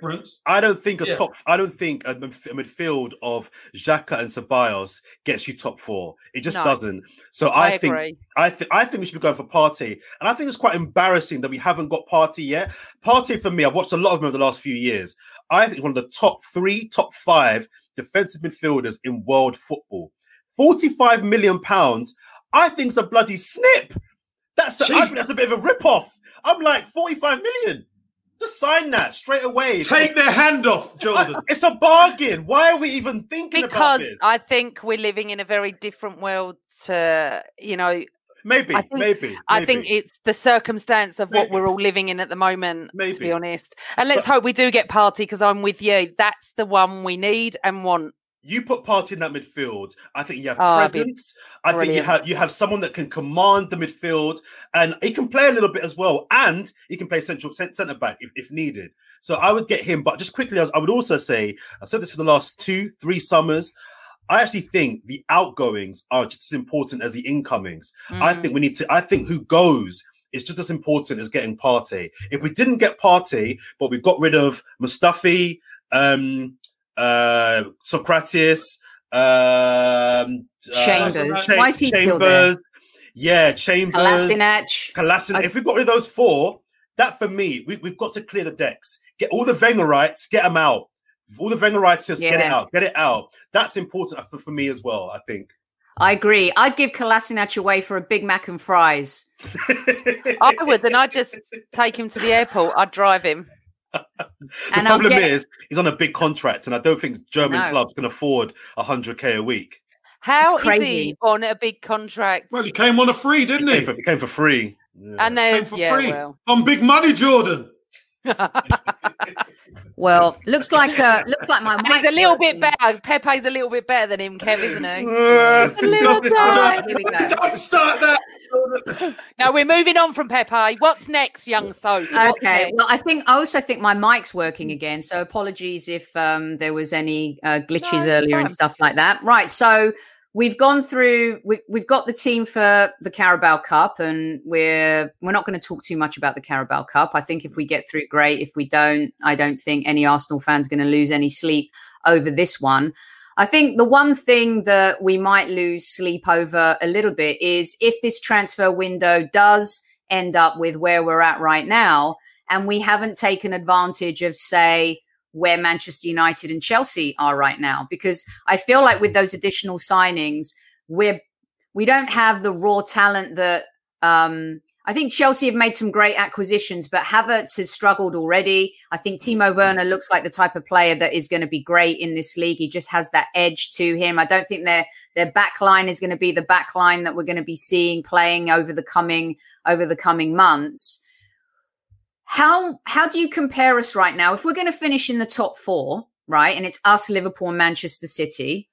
preference. I don't think a Yeah. top. I don't think a, midf- a midfield of Xhaka and Ceballos gets you top four. It just No. doesn't. So I, I think agree. I think I think we should be going for Partey, and I think it's quite embarrassing that we haven't got Partey yet. Partey for me, I've watched a lot of him over the last few years. I think one of the top three, top five defensive midfielders in world football. Forty-five million pounds. I think it's a bloody snip. That's a, I think that's a bit of a rip-off. I'm like forty-five million. Just sign that straight away. Take their hand off, Jordan. I, it's a bargain. Why are we even thinking Because about this? I think we're living in a very different world to, you know, maybe, I think, maybe, I maybe. think it's the circumstance of what Maybe. we're all living in at the moment, Maybe. to be honest. And let's But- hope we do get Partey, because I'm with you. That's the one we need and want. You put Partey in that midfield. I think you have Oh, it'd be presence. I think you brilliant. have you have someone that can command the midfield, and he can play a little bit as well, and he can play central centre back if, if needed. So I would get him. But just quickly, I would also say I've said this for the last two, three summers. I actually think the outgoings are just as important as the incomings. I Mm. think we need to. I think who goes is just as important as getting Partey. If we didn't get Partey, but we got rid of Mustafi, um, uh, Socrates, um, Chambers. uh, Why is he still there? Chambers, yeah, Chambers, Kolasinac. Kolasinac. I- If we've got rid of those four, that for me, we, we've got to clear the decks. Get all the Wengerites, get them out. All the Wengerites, get it Yeah. out, get it out. That's important for, for me as well, I think. I agree. I'd give Kolasinac away for a Big Mac and fries. I would, then I'd just take him to the airport. I'd drive him. The And I'll problem get- is he's on a big contract, and I don't think German No. clubs can afford one hundred K a week. How It's is he crazy. on a big contract? Well, he came on a free, didn't He he? came for, he came for free. Yeah. and Came there's, for yeah, free. well. On big money, Jordan. Well, looks like uh, looks like my And mic's he's a little bit working. better. Pepe's a little bit better than him, Kev, isn't he? Uh, A little Don't- bit. Here we go. Don't start that. Jordan. Now we're moving on from Pepe. What's next, young Soph? What's Okay. next? Well, I think I also think my mic's working again. So apologies if um, there was any uh, glitches No, it's earlier and fine. stuff like that. Right. So we've gone through. We, we've got the team for the Carabao Cup, and we're we're not going to talk too much about the Carabao Cup. I think if we get through, great. If we don't, I don't think any Arsenal fans going to lose any sleep over this one. I think the one thing that we might lose sleep over a little bit is if this transfer window does end up with where we're at right now, and we haven't taken advantage of, say, where Manchester United and Chelsea are right now, because I feel like with those additional signings, we're we don't have the raw talent that um, I think Chelsea have made some great acquisitions, but Havertz has struggled already. I think Timo Werner looks like the type of player that is going to be great in this league. He just has that edge to him. I don't think their their back line is going to be the back line that we're going to be seeing playing over the coming over the coming months. How how do you compare us right now? If we're going to finish in the top four, right, and it's us, Liverpool, and Manchester City,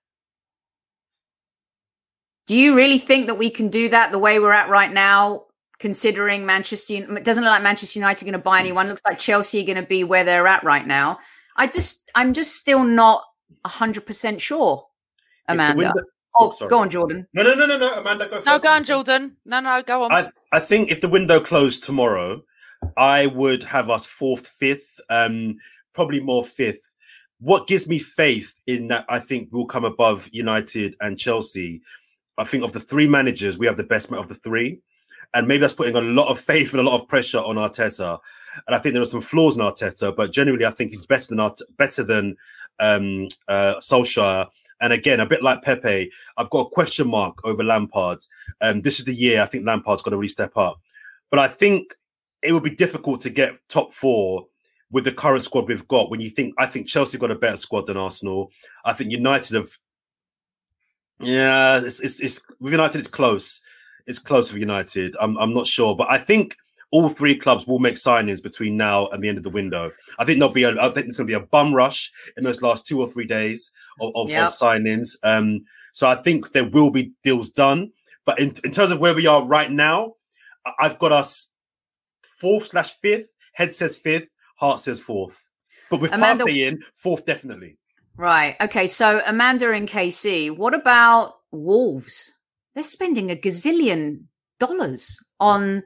do you really think that we can do that the way we're at right now? Considering Manchester, it doesn't look like Manchester United are going to buy anyone. It looks like Chelsea are going to be where they're at right now. I just, I'm just still not a hundred percent sure, If the Amanda. window- oh, sorry. go on, Jordan. No, no, no, no, no, Amanda, go first. No, go on, Jordan. No, no, go on. I, I think if the window closed tomorrow, I would have us fourth, fifth, um, probably more fifth. What gives me faith in that I think we'll come above United and Chelsea. I think of the three managers, we have the best of the three. And maybe that's putting a lot of faith and a lot of pressure on Arteta. And I think there are some flaws in Arteta, but generally I think he's better than Arte- better than um, uh, Solskjaer. And again, a bit like Pepe, I've got a question mark over Lampard. Um, this is the year I think Lampard's got to really step up. But I think it would be difficult to get top four with the current squad we've got. When you think, I think Chelsea got a better squad than Arsenal. I think United have, yeah, it's it's, it's with United it's close. It's close with United. I'm I'm not sure, but I think all three clubs will make signings between now and the end of the window. I think there'll be a, I think there's going to be a bum rush in those last two or three days of, of, Yep. of signings. Um, so I think there will be deals done. But in, in terms of where we are right now, I- I've got us fourth slash fifth. Head says fifth, heart says fourth. But with Amanda- Partey in, fourth definitely. Right. Okay. So Amanda and K C, what about Wolves? They're spending a gazillion dollars on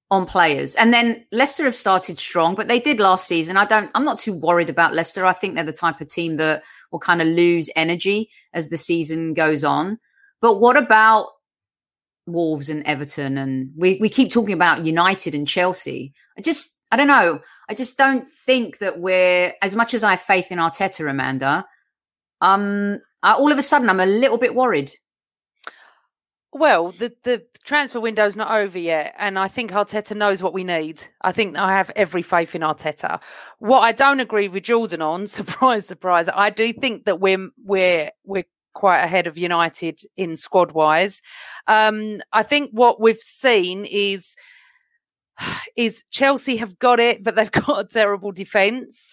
on players. And then Leicester have started strong, but they did last season. I don't, I'm not too worried about Leicester. I think they're the type of team that will kind of lose energy as the season goes on. But what about Wolves and Everton? And we, we keep talking about United and Chelsea. I just, I don't know. I just don't think that we're, as much as I have faith in Arteta, Amanda, um, I, all of a sudden I'm a little bit worried. Well, the, the transfer window's not over yet, and I think Arteta knows what we need. I think I have every faith in Arteta. What I don't agree with Jordan on, surprise, surprise, I do think that we're we're we're quite ahead of United in squad wise. Um, I think what we've seen is is Chelsea have got it, but they've got a terrible defence.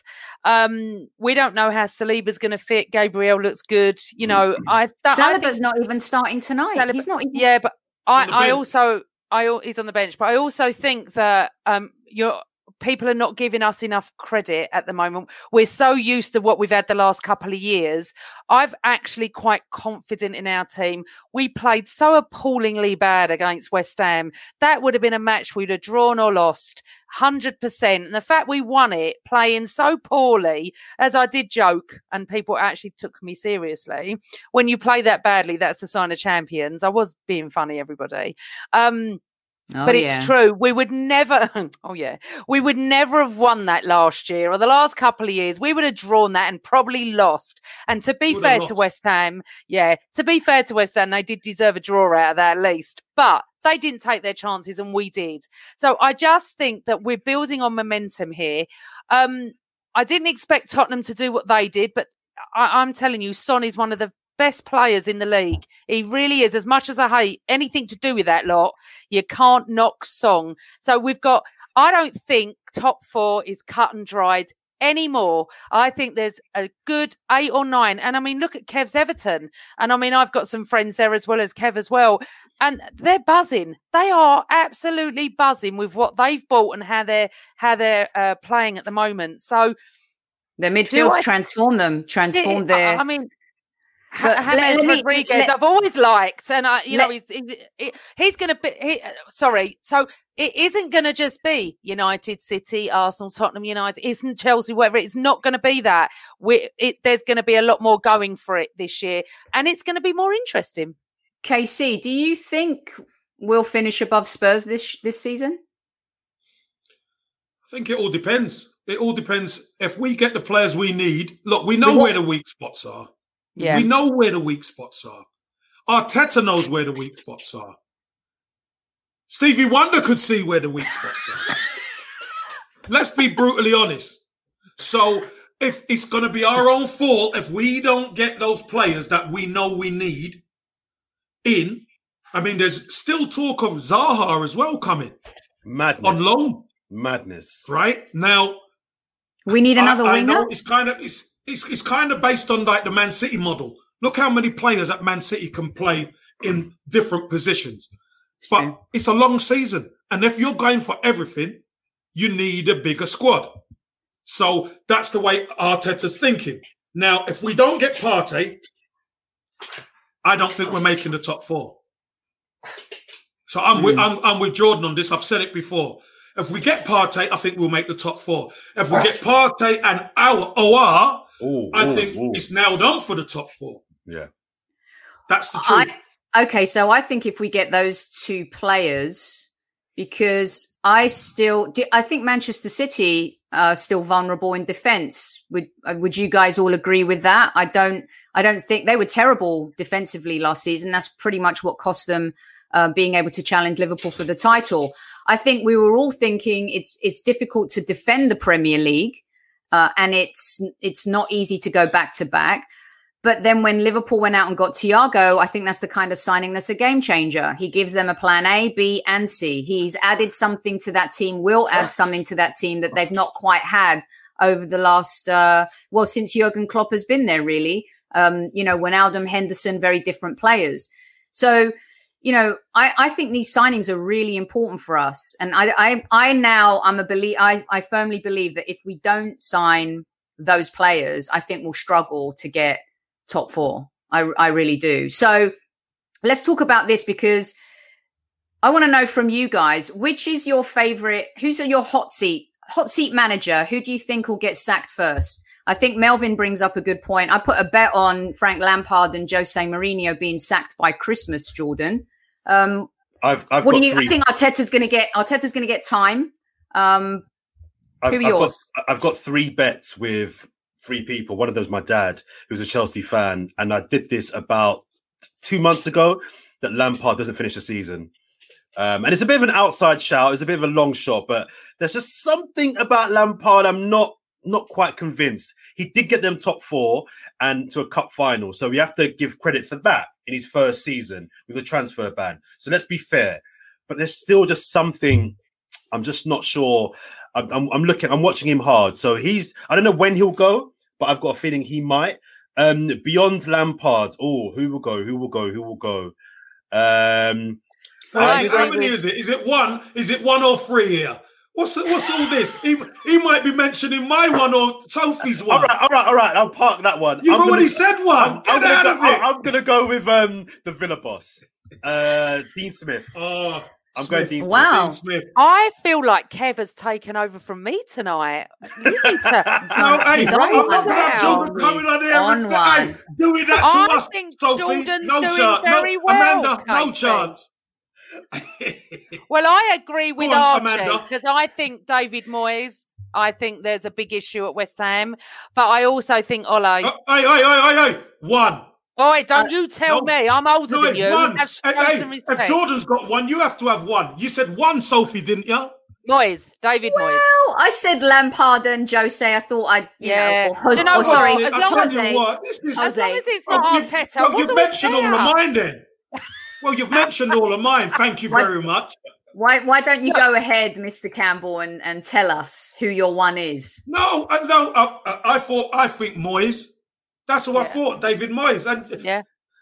Um, we don't know how Saliba's going to fit. Gabriel looks good. You know, I that, Saliba's I think, not even starting tonight. Saliba, he's not even. Yeah, but I, I also, I he's on the bench. But I also think that um, you're. People are not giving us enough credit at the moment. We're so used to what we've had the last couple of years. I've actually quite confident in our team. We played so appallingly bad against West Ham. That would have been a match we'd have drawn or lost, one hundred percent. And the fact we won it playing so poorly, as I did joke, and people actually took me seriously, when you play that badly, that's the sign of champions. I was being funny, everybody. Um, Oh, but it's yeah. true. We would never, oh yeah, we would never have won that last year or the last couple of years. We would have drawn that and probably lost. And to be Would fair have to lost. West Ham, yeah, to be fair to West Ham, they did deserve a draw out of that at least. But they didn't take their chances and we did. So I just think that we're building on momentum here. Um, I didn't expect Tottenham to do what they did, but I, I'm telling you, Son is one of the best players in the league. He really is. As much as I hate anything to do with that lot, you can't knock Song. So we've got, I don't think top four is cut and dried anymore. I think there's a good eight or nine. And I mean, look at Kev's Everton. And I mean, I've got some friends there as well as Kev as well. And they're buzzing. They are absolutely buzzing with what they've bought and how they're, how they're uh, playing at the moment. So the midfield's I, transformed them, transformed it, their. I, I mean, But James let- let me- Rodriguez, let- I've always liked, and I, you let- know, he's he, he's going to be. He, sorry, so it isn't going to just be United, City, Arsenal, Tottenham, United, isn't Chelsea, whatever. It's not going to be that. We, it, there's going to be a lot more going for it this year, and it's going to be more interesting. K C, do you think we'll finish above Spurs this this season? I think it all depends. It all depends. If we get the players we need, look, we know We- where the weak spots are. Yeah, We know where the weak spots are. Arteta knows where the weak spots are. Stevie Wonder could see where the weak spots are. Let's be brutally honest. So if it's going to be our own fault if we don't get those players that we know we need in, I mean, there's still talk of Zaha as well coming Madness. on loan, Madness. right? Now, We need another I, I winger. know it's kind of it's, it's it's kind of based on like the Man City model. Look how many players at Man City can play in different positions. But true. it's a long season, and if you're going for everything, you need a bigger squad. So that's the way Arteta's thinking. Now, if we don't get Partey, I don't think we're making the top four. So I'm with I'm, I'm with Jordan on this. I've said it before. If we get Partey, I think we'll make the top four. If we get Partey and our O R, Ooh, I ooh, think ooh. it's nailed on for the top four. Yeah. That's the truth. I, okay, so I think if we get those two players, because I still, do, I think Manchester City are still vulnerable in defence. Would uh, would you guys all agree with that? I don't. I don't think they were terrible defensively last season. That's pretty much what cost them uh, being able to challenge Liverpool for the title. I think we were all thinking it's it's difficult to defend the Premier League, uh, and it's it's not easy to go back to back. But then when Liverpool went out and got Thiago, I think that's the kind of signing that's a game changer. He gives them a plan A, B, and C. He's added something to that team, will add something to that team that they've not quite had over the last, uh, well, since Jurgen Klopp has been there, really. Um, you know, Wijnaldum, Henderson, very different players. So, you know, I, I think these signings are really important for us. And I, I, I now, I'm a belie- I, I firmly believe that if we don't sign those players, I think we'll struggle to get top four. I, I really do. So let's talk about this, because I want to know from you guys, which is your favorite? Who's your hot seat hot seat manager? Who do you think will get sacked first? I think Melvin brings up a good point. I put a bet on Frank Lampard and Jose Mourinho being sacked by Christmas, Jordan. Um, I've, I've what got do you? three. I think Arteta's going to get Arteta's going to get time. Um, I've, who are I've yours? got, I've got three bets with three people. One of them's my dad, who's a Chelsea fan, and I did this about two months ago that Lampard doesn't finish the season. Um, and it's a bit of an outside shout. It's a bit of a long shot, but there's just something about Lampard I'm not not quite convinced. He did get them top four and to a cup final, so we have to give credit for that in his first season with the transfer ban. So let's be fair, but there's still just something I'm just not sure. I'm, I'm, I'm looking, I'm watching him hard. So he's, I don't know when he'll go, but I've got a feeling he might. Um, beyond Lampard, oh, who will go? Who will go? Who will go? Um, How, how many is it? Is it one? Is it one or three here? What's what's all this? He, he might be mentioning my one or Sophie's one. All right, all right, all right. I'll park that one. You've I'm already gonna, said one. I'm, Get I'm gonna out go, of it. I'm going to go with um, the Villa boss, uh, Dean Smith. Oh, I'm Smith. going Dean Smith. Wow. Dean Smith. I feel like Kev has taken over from me tonight. You need to. No, hey, He's I'm on not one going to have now. Jordan coming on here On and hey, one. doing that to I us, think Sophie. Jordan's No doing chance. very No, well, Amanda, no Casey. chance. Well, I agree with Go on, Archie Amanda. because I think David Moyes. I think there's a big issue at West Ham, but I also think Ole. Uh, hey, hey, hey, hey, hey, one. Oh, wait, don't you tell no. me. I'm older No, than you. one. Have Hey, show hey, some if respect. Jordan's got one, you have to have one. You said one, Sophie, didn't you? Moyes, David Moyes. Well, I said Lampard and Jose. I thought I'd, you Yeah. know, or, Do you know or what? sorry, As I'll long tell as you Jose. what, this is, As long as it's well, not you've, Arteta, well, what you've do we mentioned all care? of mine then. Well, you've mentioned all of mine. Thank you very much. Why why don't you go ahead, Mister Campbell, and, and tell us who your one is? No, I, no, I, I, I thought, I think Moyes. That's what I Yeah. thought, David Moyes. And Yeah.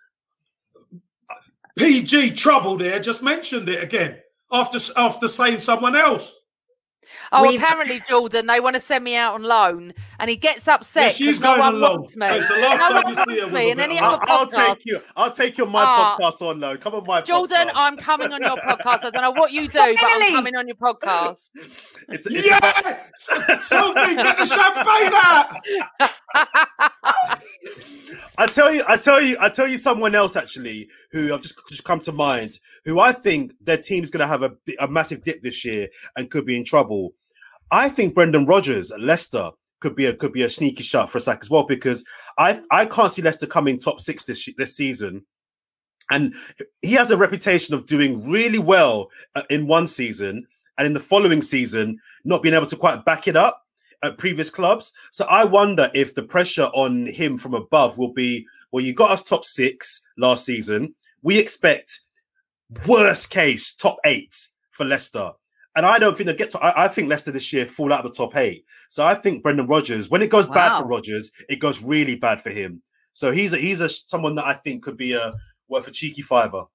P G Trouble there just mentioned it again after after saying someone else. Oh, We've- apparently, Jordan, they want to send me out on loan, and he gets Yeah, upset she's because no going one on loan. wants me. So it's the last No time one you see her wants with me a in bit any of- other I'll, I'll podcast. take you. I'll take you on my Ah. podcast on loan. Come on my Jordan, podcast. I'm coming on your podcast. I don't know what you do, but I'm Finally. coming on your podcast. It's, it's about- Yes! Sophie, get the champagne out! I tell you, I tell you, I tell you someone else actually who I've just just come to mind, who I think their team's going to have a, a massive dip this year and could be in trouble. I think Brendan Rodgers at Leicester could be a could be a sneaky shot for a sack as well, because I I can't see Leicester coming top six this this season, and he has a reputation of doing really well uh, in one season and in the following season not being able to quite back it up at previous clubs. So I wonder if the pressure on him from above will be, well, you got us top six last season. We expect worst case top eight for Leicester. And I don't think they get to, I, I think Leicester this year fall out of the top eight. So I think Brendan Rodgers, when it goes bad Wow. for Rodgers, it goes really bad for him. So he's a, he's a, someone that I think could be a, worth a cheeky fiver.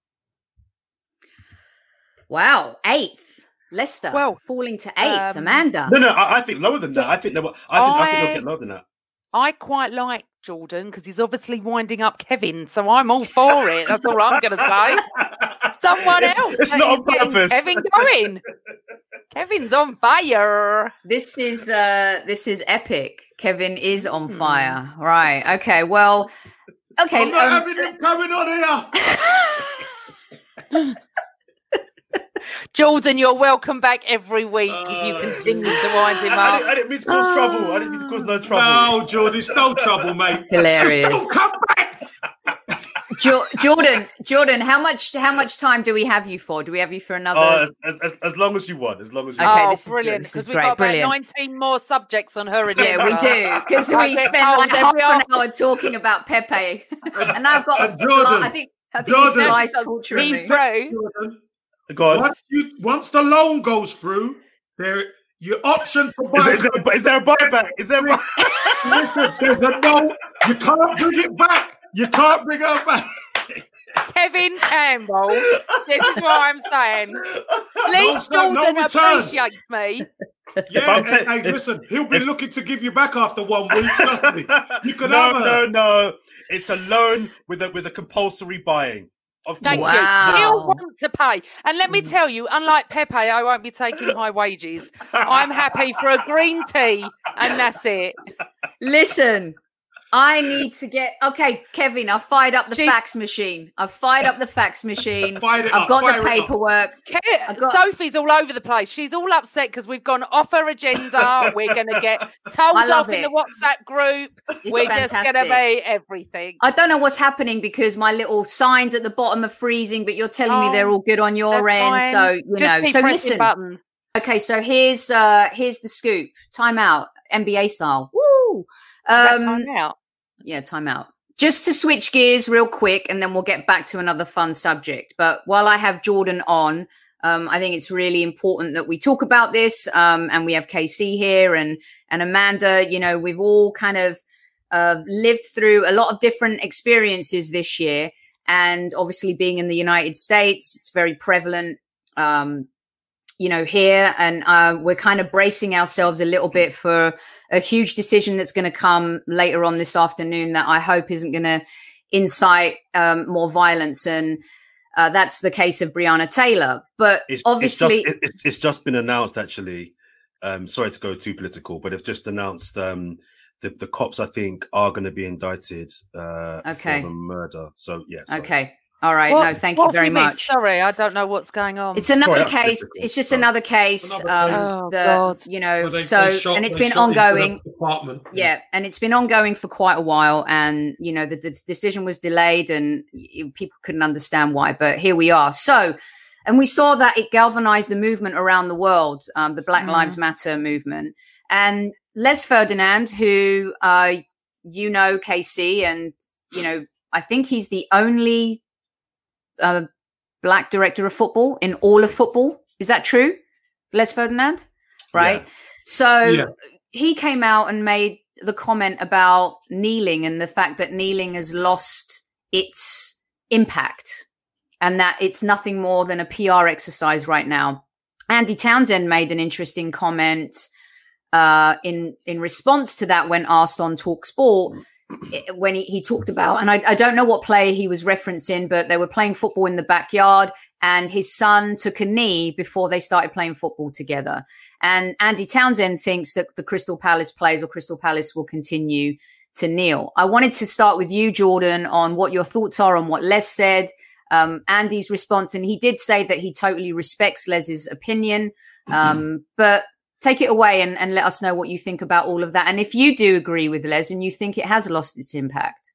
Wow, eighth. Leicester Well, falling to eighth. um, Amanda. No, no, I, I think lower than that. I think they will, I think, I, think I- they'll get lower than that. I quite like Jordan because he's obviously winding up Kevin, so I'm all for it. That's all I'm going to say. Someone It's- else. it's that not is on getting purpose. Kevin going. Kevin's on fire. This is uh this is epic. Kevin is on Hmm. fire. Right. Okay. Well. Okay. I'm not um, having him coming on here. Jordan, you're welcome back every week if you Uh, continue to wind him I, up. didn't, I didn't mean to cause trouble. I didn't mean to cause no trouble. No, Jordan, it's no trouble, mate. Hilarious. Don't come back. Jo- Jordan, Jordan, how much how much time do we have you for? Do we have you for another? Uh, as, as, as long as you want, as long as you Okay, want. oh, this is good, brilliant. this is Because we've great, got about brilliant. nineteen more subjects on her agenda. Yeah, we do, because I we get spent told like half every an after- hour talking about Pepe, and I've got. And Jordan, I think I think this Jordan. guy's torturing me. He's through. Jordan, Go on. once, you, once the loan goes through, there your option to buy. Is, there- is, there, is there a buyback? Is there a buy- Listen, there's a no. You can't bring it back. You can't bring it back. Kevin Campbell. This is what I'm saying. At least No, no Jordan return. appreciates me. Yeah, I'm hey, pay- hey, if- listen, he'll be if- looking to give you back after one week. Trust me. You can no, have no, her. no. It's a loan with a with a compulsory buying Of Thank course. Wow. you. He'll want to pay. And let me tell you, unlike Pepe, I won't be taking high wages. I'm happy for a green tea, and that's it. Listen, I need to get okay, Kevin. I've fired up the She- fax machine. I've fired up the fax machine. Fired it I've up, got fire the it up. paperwork. Ke- got- Sophie's all over the place. She's all upset because we've gone off her agenda. We're going to get told I love off in it. the WhatsApp group. It's We're just going to fantastic. be everything. I don't know what's happening because my little signs at the bottom are freezing, but you're telling Oh, me they're all good on your They're end. fine. So you just know. keep So pressing listen. buttons. Okay, so here's uh here's the scoop. Time out, N B A style. Woo! Is that Um, time out? yeah, time out. Just to switch gears real quick, and then we'll get back to another fun subject. But while I have Jordan on, um, I think it's really important that we talk about this. Um, and we have K C here and and Amanda. You know, we've all kind of uh, lived through a lot of different experiences this year, and obviously being in the United States, it's very prevalent. Um, you know, here, and uh, we're kind of bracing ourselves a little bit for a huge decision that's going to come later on this afternoon that I hope isn't going to incite um, more violence. And uh, that's the case of Breonna Taylor. But It's, obviously, it's just, it, it's just been announced, actually. Um, sorry to go too political, but it's just announced um, the, the cops, I think, are going to be indicted uh, Okay. for the murder. So, yeah. sorry. okay. All right. What- no, thank what you have very we missed? much. Sorry, I don't know what's going on. It's another Sorry, that's case. difficult. It's just Sorry. another case. Another um, case. Oh, the, God. you know, Well, they- so, they shot- and it's they been shot into ongoing. the apartment. Yeah, and it's been ongoing for quite a while, and you know the, the decision was delayed, and y- people couldn't understand why. But here we are. So, and we saw that it galvanized the movement around the world, um, the Black Mm. Lives Matter movement, and Les Ferdinand, who uh, you know, K C, and you know, I think he's the only uh, black director of football in all of football. Is that true, Les Ferdinand? Right. Yeah. So Yeah. he came out and made the comment about kneeling and the fact that kneeling has lost its impact and that it's nothing more than a P R exercise right now. Andy Townsend made an interesting comment uh, in in response to that when asked on Talk Sport, when he, he talked about, and I, I don't know what play he was referencing, but they were playing football in the backyard and his son took a knee before they started playing football together. And Andy Townsend thinks that the Crystal Palace players or Crystal Palace will continue to kneel. I wanted to start with you, Jordan, on what your thoughts are on what Les said, um, Andy's response. And he did say that he totally respects Les's opinion, um, but take it away and, and let us know what you think about all of that. And if you do agree with Les and you think it has lost its impact.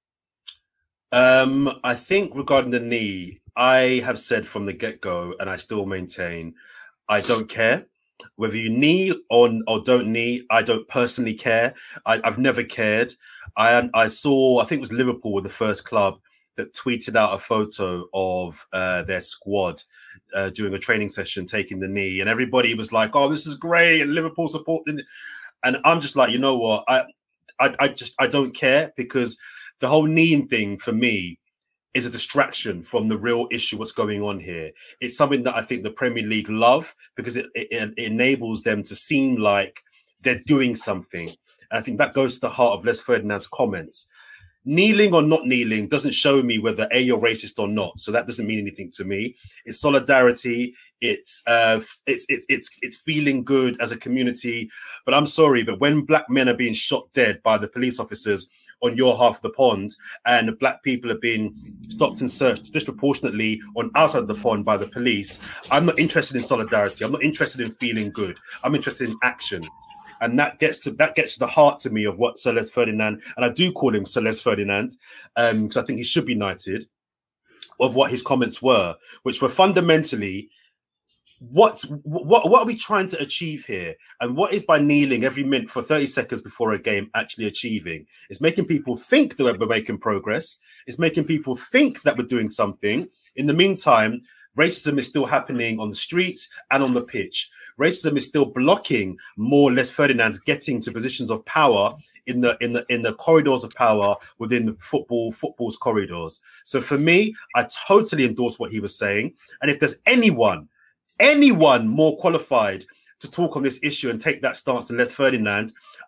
Um, I think regarding the knee, I have said from the get-go, and I still maintain, I don't care. Whether you knee or, or don't knee, I don't personally care. I, I've never cared. I I saw, I think it was Liverpool were the first club that tweeted out a photo of uh, their squad uh, during a training session taking the knee, and everybody was like, "Oh, this is great!" and Liverpool supporting. And I'm just like, you know what? I, I, I just I don't care, because the whole kneeing thing for me is a distraction from the real issue, what's going on here. It's something that I think the Premier League love, because it, it, it enables them to seem like they're doing something. And I think that goes to the heart of Les Ferdinand's comments. Kneeling or not kneeling doesn't show me whether A, you're racist or not. So that doesn't mean anything to me. It's solidarity. It's uh, it's it's it's it's feeling good as a community. But I'm sorry, but when black men are being shot dead by the police officers on your half of the pond, and black people are being stopped and searched disproportionately on outside the pond by the police, I'm not interested in solidarity. I'm not interested in feeling good. I'm interested in action. And that gets to that gets to the heart to me of what Sir Les Ferdinand, and I do call him Sir Les Ferdinand, um, because I think he should be knighted, of what his comments were, which were fundamentally, what what what are we trying to achieve here? And what is by kneeling every minute for thirty seconds before a game actually achieving? It's making people think that we're making progress. It's making people think that we're doing something. In the meantime, racism is still happening on the streets and on the pitch. Racism is still blocking more Les Ferdinands getting to positions of power in the in the in the corridors of power within football football's corridors. So for me, I totally endorse what he was saying. And if there's anyone, anyone more qualified to talk on this issue and take that stance than Les Ferdinand,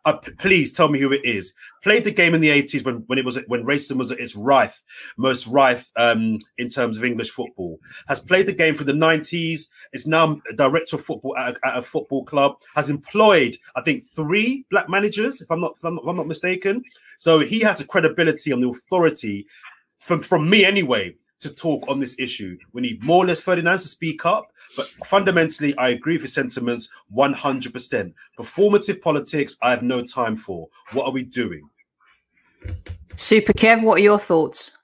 Uh, p- please tell me who it is. Played the game in the eighties when, when it was when racism was at its rife, most rife um, in terms of English football. Has played the game for the nineties. Is now a director of football at a, at a football club. Has employed, I think, three black managers, if I'm not if I'm not, if I'm not mistaken. So he has the credibility and the authority from from me anyway to talk on this issue. We need more or less Ferdinand to speak up. But fundamentally, I agree with his sentiments one hundred percent. Performative politics, I have no time for. What are we doing? Super Kev, what are your thoughts?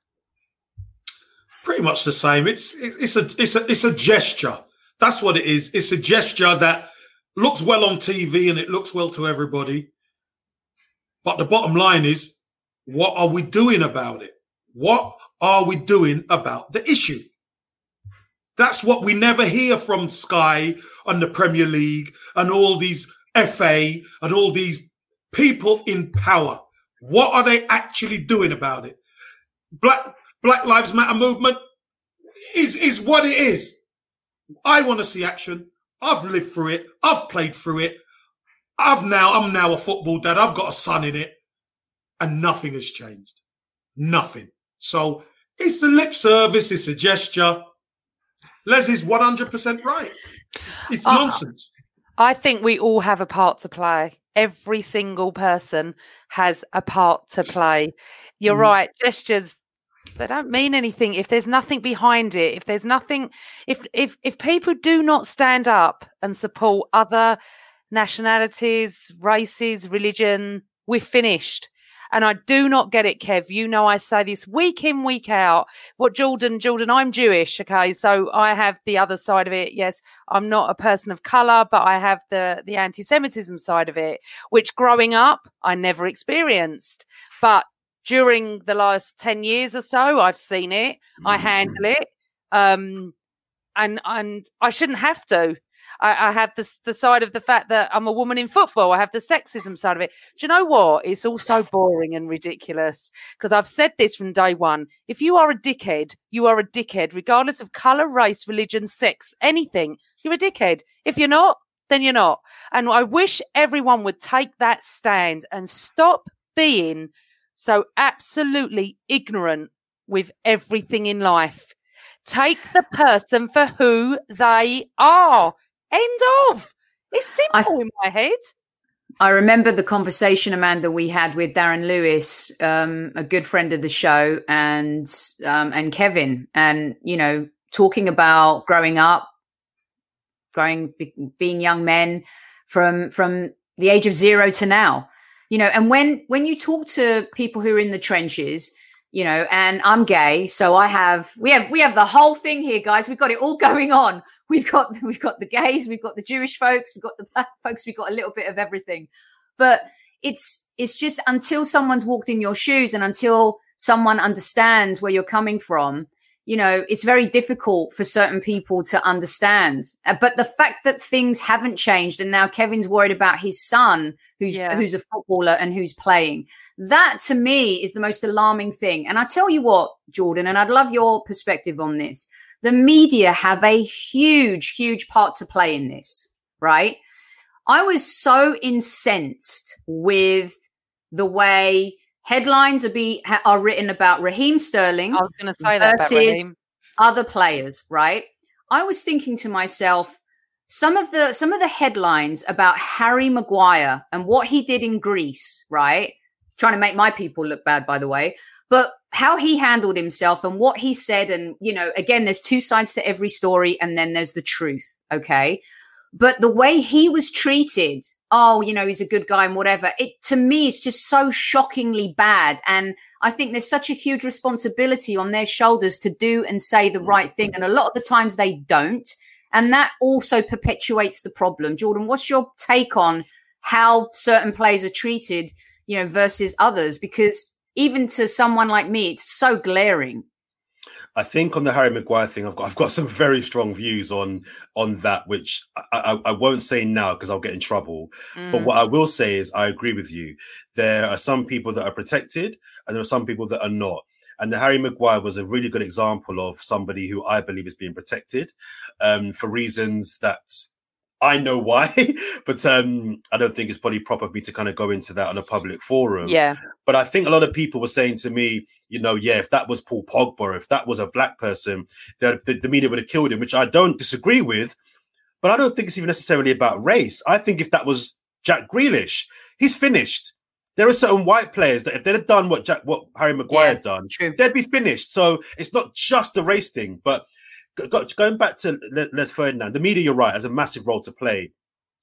Pretty much the same. It's it's a it's a it's a gesture. That's what it is. It's a gesture that looks well on T V and it looks well to everybody. But the bottom line is, what are we doing about it? What are we doing about the issue? That's what we never hear from Sky and the Premier League and all these F A and all these people in power. What are they actually doing about it? Black Black Lives Matter movement is, is what it is. I want to see action. I've lived through it. I've played through it. I've now, I'm now a football dad. I've got a son in it and nothing has changed. Nothing. So it's a lip service. It's a gesture. Les is one hundred percent right. It's uh, nonsense. I think we all have a part to play. Every single person has a part to play. You're mm. right. Gestures, they don't mean anything if there's nothing behind it. If there's nothing, if if if people do not stand up and support other nationalities, races, religion, we're finished. And I do not get it, Kev. You know, I say this week in, week out. What Jordan, Jordan, I'm Jewish, okay? So I have the other side of it. Yes, I'm not a person of colour, but I have the, the anti-Semitism side of it, which growing up, I never experienced. But during the last ten years or so, I've seen it. I handle it. Um, and, and I shouldn't have to. I, I have the, the side of the fact that I'm a woman in football. I have the sexism side of it. Do you know what? It's all so boring and ridiculous because I've said this from day one. If you are a dickhead, you are a dickhead, regardless of colour, race, religion, sex, anything. You're a dickhead. If you're not, then you're not. And I wish everyone would take that stand and stop being so absolutely ignorant with everything in life. Take the person for who they are. End of. It's simple I, in my head. I remember the conversation, Amanda, we had with Darren Lewis, um, a good friend of the show, and um, and Kevin, and, you know, talking about growing up, growing, being young men from from the age of zero to now, you know, and when when you talk to people who are in the trenches, you know, and I'm gay, so I have we have we have the whole thing here, guys. We've got it all going on. We've got we've got the gays, we've got the Jewish folks, we've got the black folks, we've got a little bit of everything. But it's it's just until someone's walked in your shoes and until someone understands where you're coming from, you know, it's very difficult for certain people to understand. Uh, but the fact that things haven't changed and now Kevin's worried about his son, who's yeah. who's a footballer and who's playing, that to me is the most alarming thing. And I tell you what, Jordan, and I'd love your perspective on this. The media have a huge, huge part to play in this, right? I was so incensed with the way headlines are be are written about Raheem Sterling. I was going to say that about Raheem. Other players, right? I was thinking to myself, some of the some of the headlines about Harry Maguire and what he did in Greece, right? Trying to make my people look bad, by the way. But how he handled himself and what he said. And, you know, again, there's two sides to every story and then there's the truth. Okay. But the way he was treated, oh, you know, he's a good guy and whatever. It to me, it's just so shockingly bad. And I think there's such a huge responsibility on their shoulders to do and say the right thing. And a lot of the times they don't. And that also perpetuates the problem. Jordan, what's your take on how certain players are treated, you know, versus others? Because even to someone like me, it's so glaring. I think on the Harry Maguire thing, I've got I've got some very strong views on on that, which I, I, I won't say now because I'll get in trouble. Mm. But what I will say is I agree with you. There are some people that are protected and there are some people that are not. And the Harry Maguire was a really good example of somebody who I believe is being protected um, for reasons that I know why, but um, I don't think it's probably proper for me to kind of go into that on a public forum. Yeah. But I think a lot of people were saying to me, you know, yeah, if that was Paul Pogba, if that was a black person, the, the, the media would have killed him, which I don't disagree with. But I don't think it's even necessarily about race. I think if that was Jack Grealish, he's finished. There are certain white players that if they'd have done what Jack, what Harry Maguire had done, true. they'd be finished. So it's not just a race thing. But going back to Les Ferdinand, the media, you're right, has a massive role to play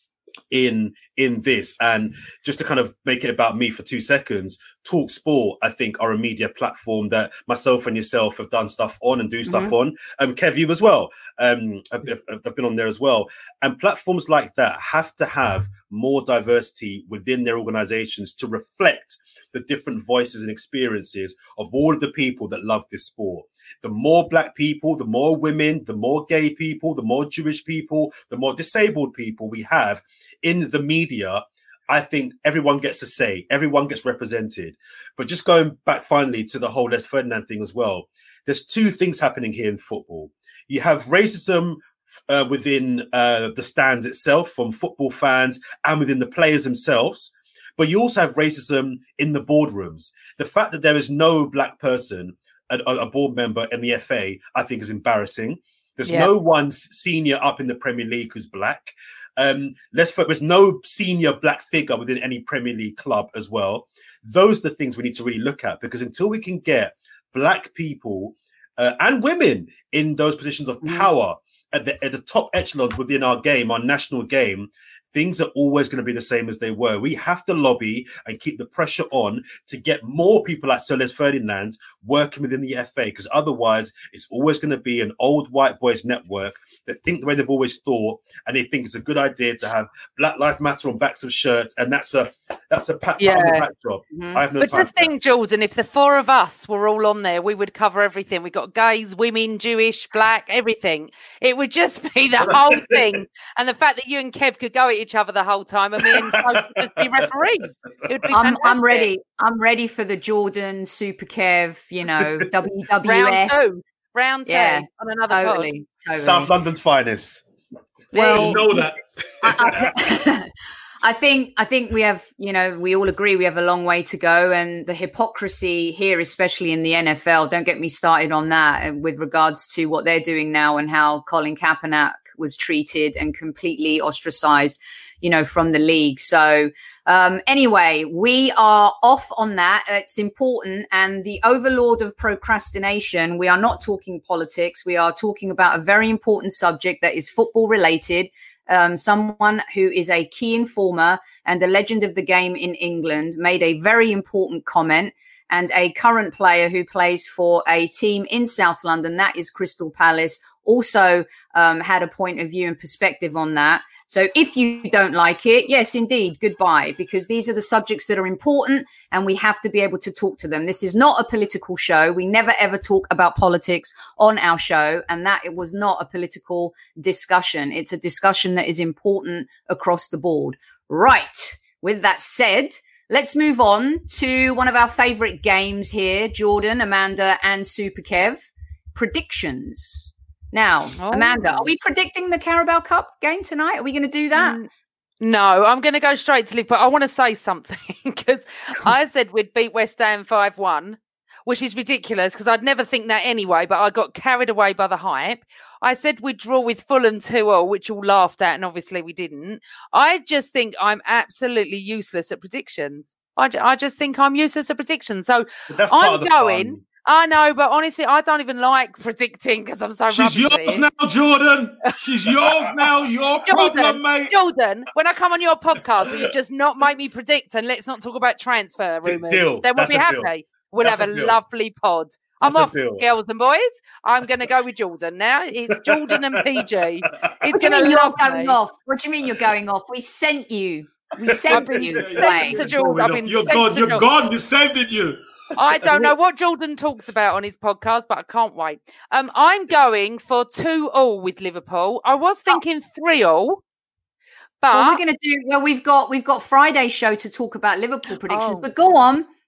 in in this. And just to kind of make it about me for two seconds, Talk Sport, I think, are a media platform that myself and yourself have done stuff on and do stuff mm-hmm. on. Um, Kev, you as well. Um, I've, I've been on there as well. And platforms like that have to have more diversity within their organizations to reflect the different voices and experiences of all of the people that love this sport. The more black people, the more women, the more gay people, the more Jewish people, the more disabled people we have in the media, I think everyone gets a say. Everyone gets represented. But just going back finally to the whole Les Ferdinand thing as well, there's two things happening here in football. You have racism uh, within uh, the stands itself from football fans and within the players themselves. But you also have racism in the boardrooms. The fact that there is no black person, a, a board member in the F A, I think is embarrassing. There's yeah. no one senior up in the Premier League who's black. Um, let's there's no senior black figure within any Premier League club as well. Those are the things we need to really look at, because until we can get black people uh, and women in those positions of power at the, at the top echelons within our game, our national game, things are always going to be the same as they were. We have to lobby and keep the pressure on to get more people like Sir Les Ferdinand working within the F A, because otherwise it's always going to be an old white boys network that think the way they've always thought, and they think it's a good idea to have Black Lives Matter on backs of shirts, and that's a that's a pat yeah. on the backdrop. Mm-hmm. I have no but time just think, Jordan, if the four of us were all on there, we would cover everything. We got gays, women, Jewish, black, everything. It would just be the whole thing. And the fact that you and Kev could go at each other the whole time, and me and Coach would just be referees. It would be I'm, I'm ready. I'm ready for the Jordan, Super Kev, you know, W W F. Round two. Round two yeah, on another totally, totally. South London's finest. Well, you know that. I, I, I think I think we have, you know, we all agree we have a long way to go, and the hypocrisy here, especially in the N F L, don't get me started on that with regards to what they're doing now and how Colin Kaepernick was treated and completely ostracized, you know, from the league. So um, anyway, we are off on that. It's important. And the overlord of procrastination, we are not talking politics. We are talking about a very important subject that is football related. Um, someone who is a key informer and a legend of the game in England made a very important comment, and a current player who plays for a team in South London, that is Crystal Palace, also um, had a point of view and perspective on that. So if you don't like it, yes, indeed, goodbye, because these are the subjects that are important and we have to be able to talk to them. This is not a political show. We never, ever talk about politics on our show, and that it was not a political discussion. It's a discussion that is important across the board. Right. With that said, let's move on to one of our favorite games here, Jordan, Amanda, and Super Kev. Predictions. Now, oh. Amanda, are we predicting the Carabao Cup game tonight? Are we going to do that? Mm, no, I'm going to go straight to Liverpool. I want to say something, because I said we'd beat West Ham five one, which is ridiculous because I'd never think that anyway, but I got carried away by the hype. I said we'd draw with Fulham two all, which all laughed at, and obviously we didn't. I just think I'm absolutely useless at predictions. I, I just think I'm useless at predictions. So I'm going... Fun. I know, but honestly, I don't even like predicting because I'm so She's yours now, Jordan. She's yours now. Your Jordan, problem, mate. Jordan, when I come on your podcast, will you just not make me predict, and let's not talk about transfer rumours? Deal. Then we'll That's be happy. Deal. We'll That's have a, a lovely pod. I'm That's off, girls and boys. I'm going to go with Jordan now. It's Jordan and P G. He's going to love going me. Off? What do you mean you're going off? We sent you. We sent you. Sent to Jordan. I've been you're sent gone. to you're Jordan. gone. We sent it you. I don't know what Jordan talks about on his podcast, but I can't wait. Um, I'm going for two all with Liverpool. I was thinking three all, but well, we're going to do. Well, we've got we've got Friday's show to talk about Liverpool predictions. Oh. But go on,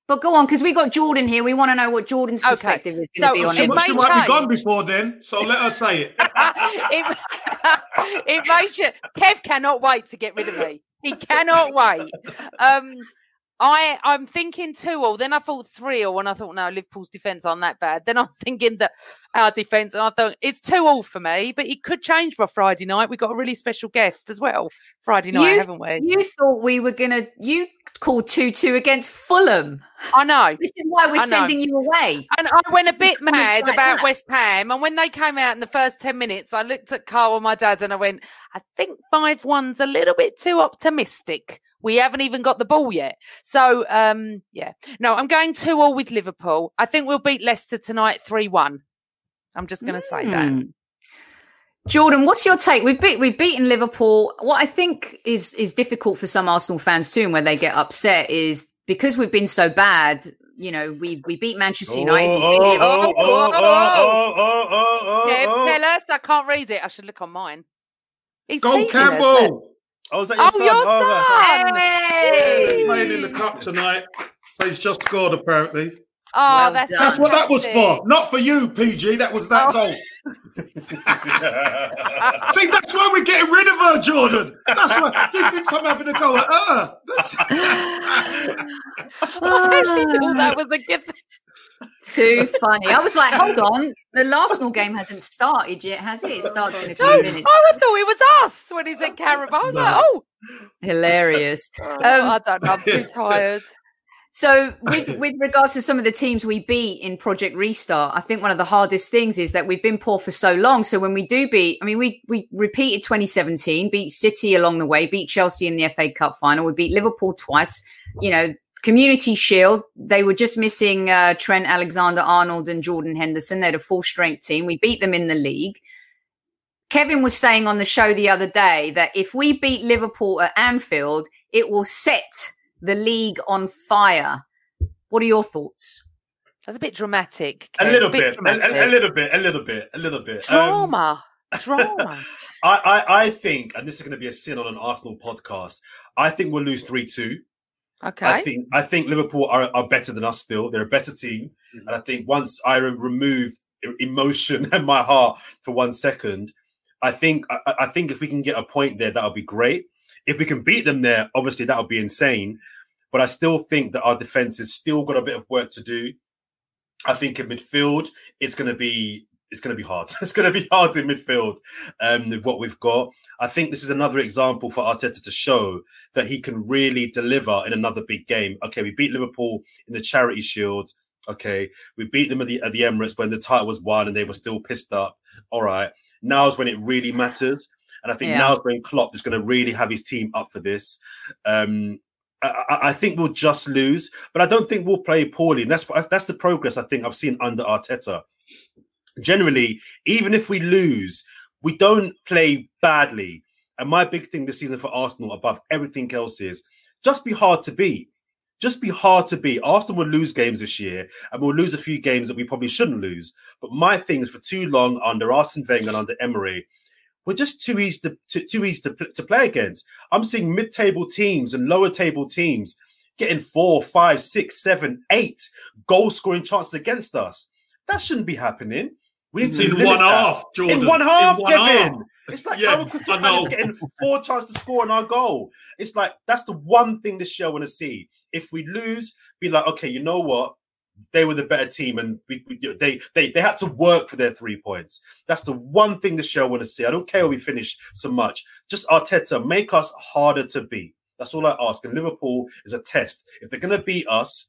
But go on, because we got Jordan here. We want to know what Jordan's perspective okay. is going to so, be on she, it. She might change. be gone before then, so let her say it. it, it makes you... Kev cannot wait to get rid of me. He cannot wait. Um, I, I'm thinking two all. Then I thought three all, and I thought, no, Liverpool's defence aren't that bad. Then I was thinking that our defence, and I thought it's two all for me, but it could change by Friday night. We've got a really special guest as well Friday night, you, haven't we? You thought we were going to, you called two two against Fulham. I know. This is why we're sending you away. And I went a bit mad like about that. West Ham, and when they came out in the first ten minutes, I looked at Carl and my dad and I went, I think five one's a little bit too optimistic. We haven't even got the ball yet. So, um, yeah. No, I'm going two all with Liverpool. I think we'll beat Leicester tonight three one. I'm just going to mm. say that. Jordan, what's your take? We've beat, we've beaten Liverpool. What I think is is difficult for some Arsenal fans too, and where they get upset is because we've been so bad. You know, we we beat Manchester United. Oh, oh, oh, oh, oh, oh, oh, oh, Kev, oh. tell us. I can't read it. I should look on mine. He's Go Campbell. Oh, is that your oh, son? your Oh, son! Hey! He's playing in the cup tonight. So he's just scored, apparently. Oh, well that's That's what that was for. Not for you, P G. That was that oh. goal. See, that's why we're getting rid of her, Jordan. That's why he thinks I'm having a go at her. oh, that was a good... Too funny. I was like, hold on. The Arsenal game hasn't started yet, has it? It starts in a few no, minutes. Oh, I thought it was us when he said Carabao. I was no. like, oh. Hilarious. Oh, um, I don't know. I'm too tired. So with, with regards to some of the teams we beat in Project Restart, I think one of the hardest things is that we've been poor for so long. So when we do beat, I mean, we, we repeated twenty seventeen, beat City along the way, beat Chelsea in the F A Cup final. We beat Liverpool twice, you know, Community Shield. They were just missing uh, Trent Alexander-Arnold and Jordan Henderson. They had a full strength team. We beat them in the league. Kevin was saying on the show the other day that if we beat Liverpool at Anfield, it will set the league on fire. What are your thoughts? That's a bit dramatic. A little a bit, bit a, a, a little bit, a little bit, a little bit. Drama, um, drama. I, I, I think, and this is going to be a sin on an Arsenal podcast. I think we'll lose three two. Okay. I think I think Liverpool are, are better than us still. They're a better team, mm-hmm. and I think once I remove emotion and my heart for one second, I think I, I think if we can get a point there, that'll be great. If we can beat them there, obviously that would be insane. But I still think that our defense has still got a bit of work to do. I think in midfield, it's going to be it's going to be hard. It's going to be hard in midfield um, with what we've got. I think this is another example for Arteta to show that he can really deliver in another big game. Okay, we beat Liverpool in the Charity Shield. Okay, we beat them at the, at the Emirates when the title was won and they were still pissed up. All right, now is when it really matters. And I think yeah. now is when Klopp is going to really have his team up for this. Um, I, I think we'll just lose, but I don't think we'll play poorly. And that's that's the progress I think I've seen under Arteta. Generally, even if we lose, we don't play badly. And my big thing this season for Arsenal above everything else is just be hard to beat. Just be hard to beat. Arsenal will lose games this year and we'll lose a few games that we probably shouldn't lose. But my thing is for too long under Arsene Wenger and under Emery, we're just too easy to, to, too easy to, to play against. I'm seeing mid-table teams and lower-table teams getting four, five, six, seven, eight goal-scoring chances against us. That shouldn't be happening. We need to in one that. half, Jordan. In one half, in one Kevin. Half. It's like yeah, Aaron getting four chances to score on our goal. It's like that's the one thing this year I want to see. If we lose, be like, okay, you know what? They were the better team, and we, we, they they they had to work for their three points. That's the one thing this show I want to see. I don't care if we finish so much. Just Arteta, make us harder to beat. That's all I ask. And Liverpool is a test. If they're going to beat us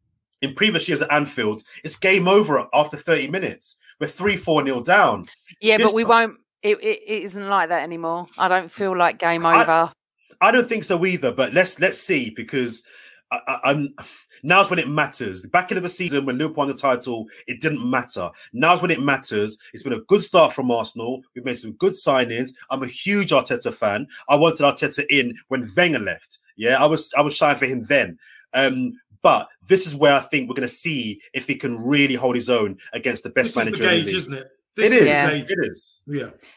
in previous years at Anfield, it's game over after thirty minutes. We're three four nil down. Yeah, this but we won't. It, it, it isn't like that anymore. I don't feel like game over. I, I don't think so either. But let's let's see because I, I, I'm. Now's when it matters. The back end of the season, when Liverpool won the title, it didn't matter. Now's when it matters. It's been a good start from Arsenal. We've made some good signings. I'm a huge Arteta fan. I wanted Arteta in when Wenger left. Yeah, I was I was shying for him then. Um, but this is where I think we're going to see if he can really hold his own against the best this manager is the gauge, in the league. Isn't it? This it is. Yeah. It is. Yeah.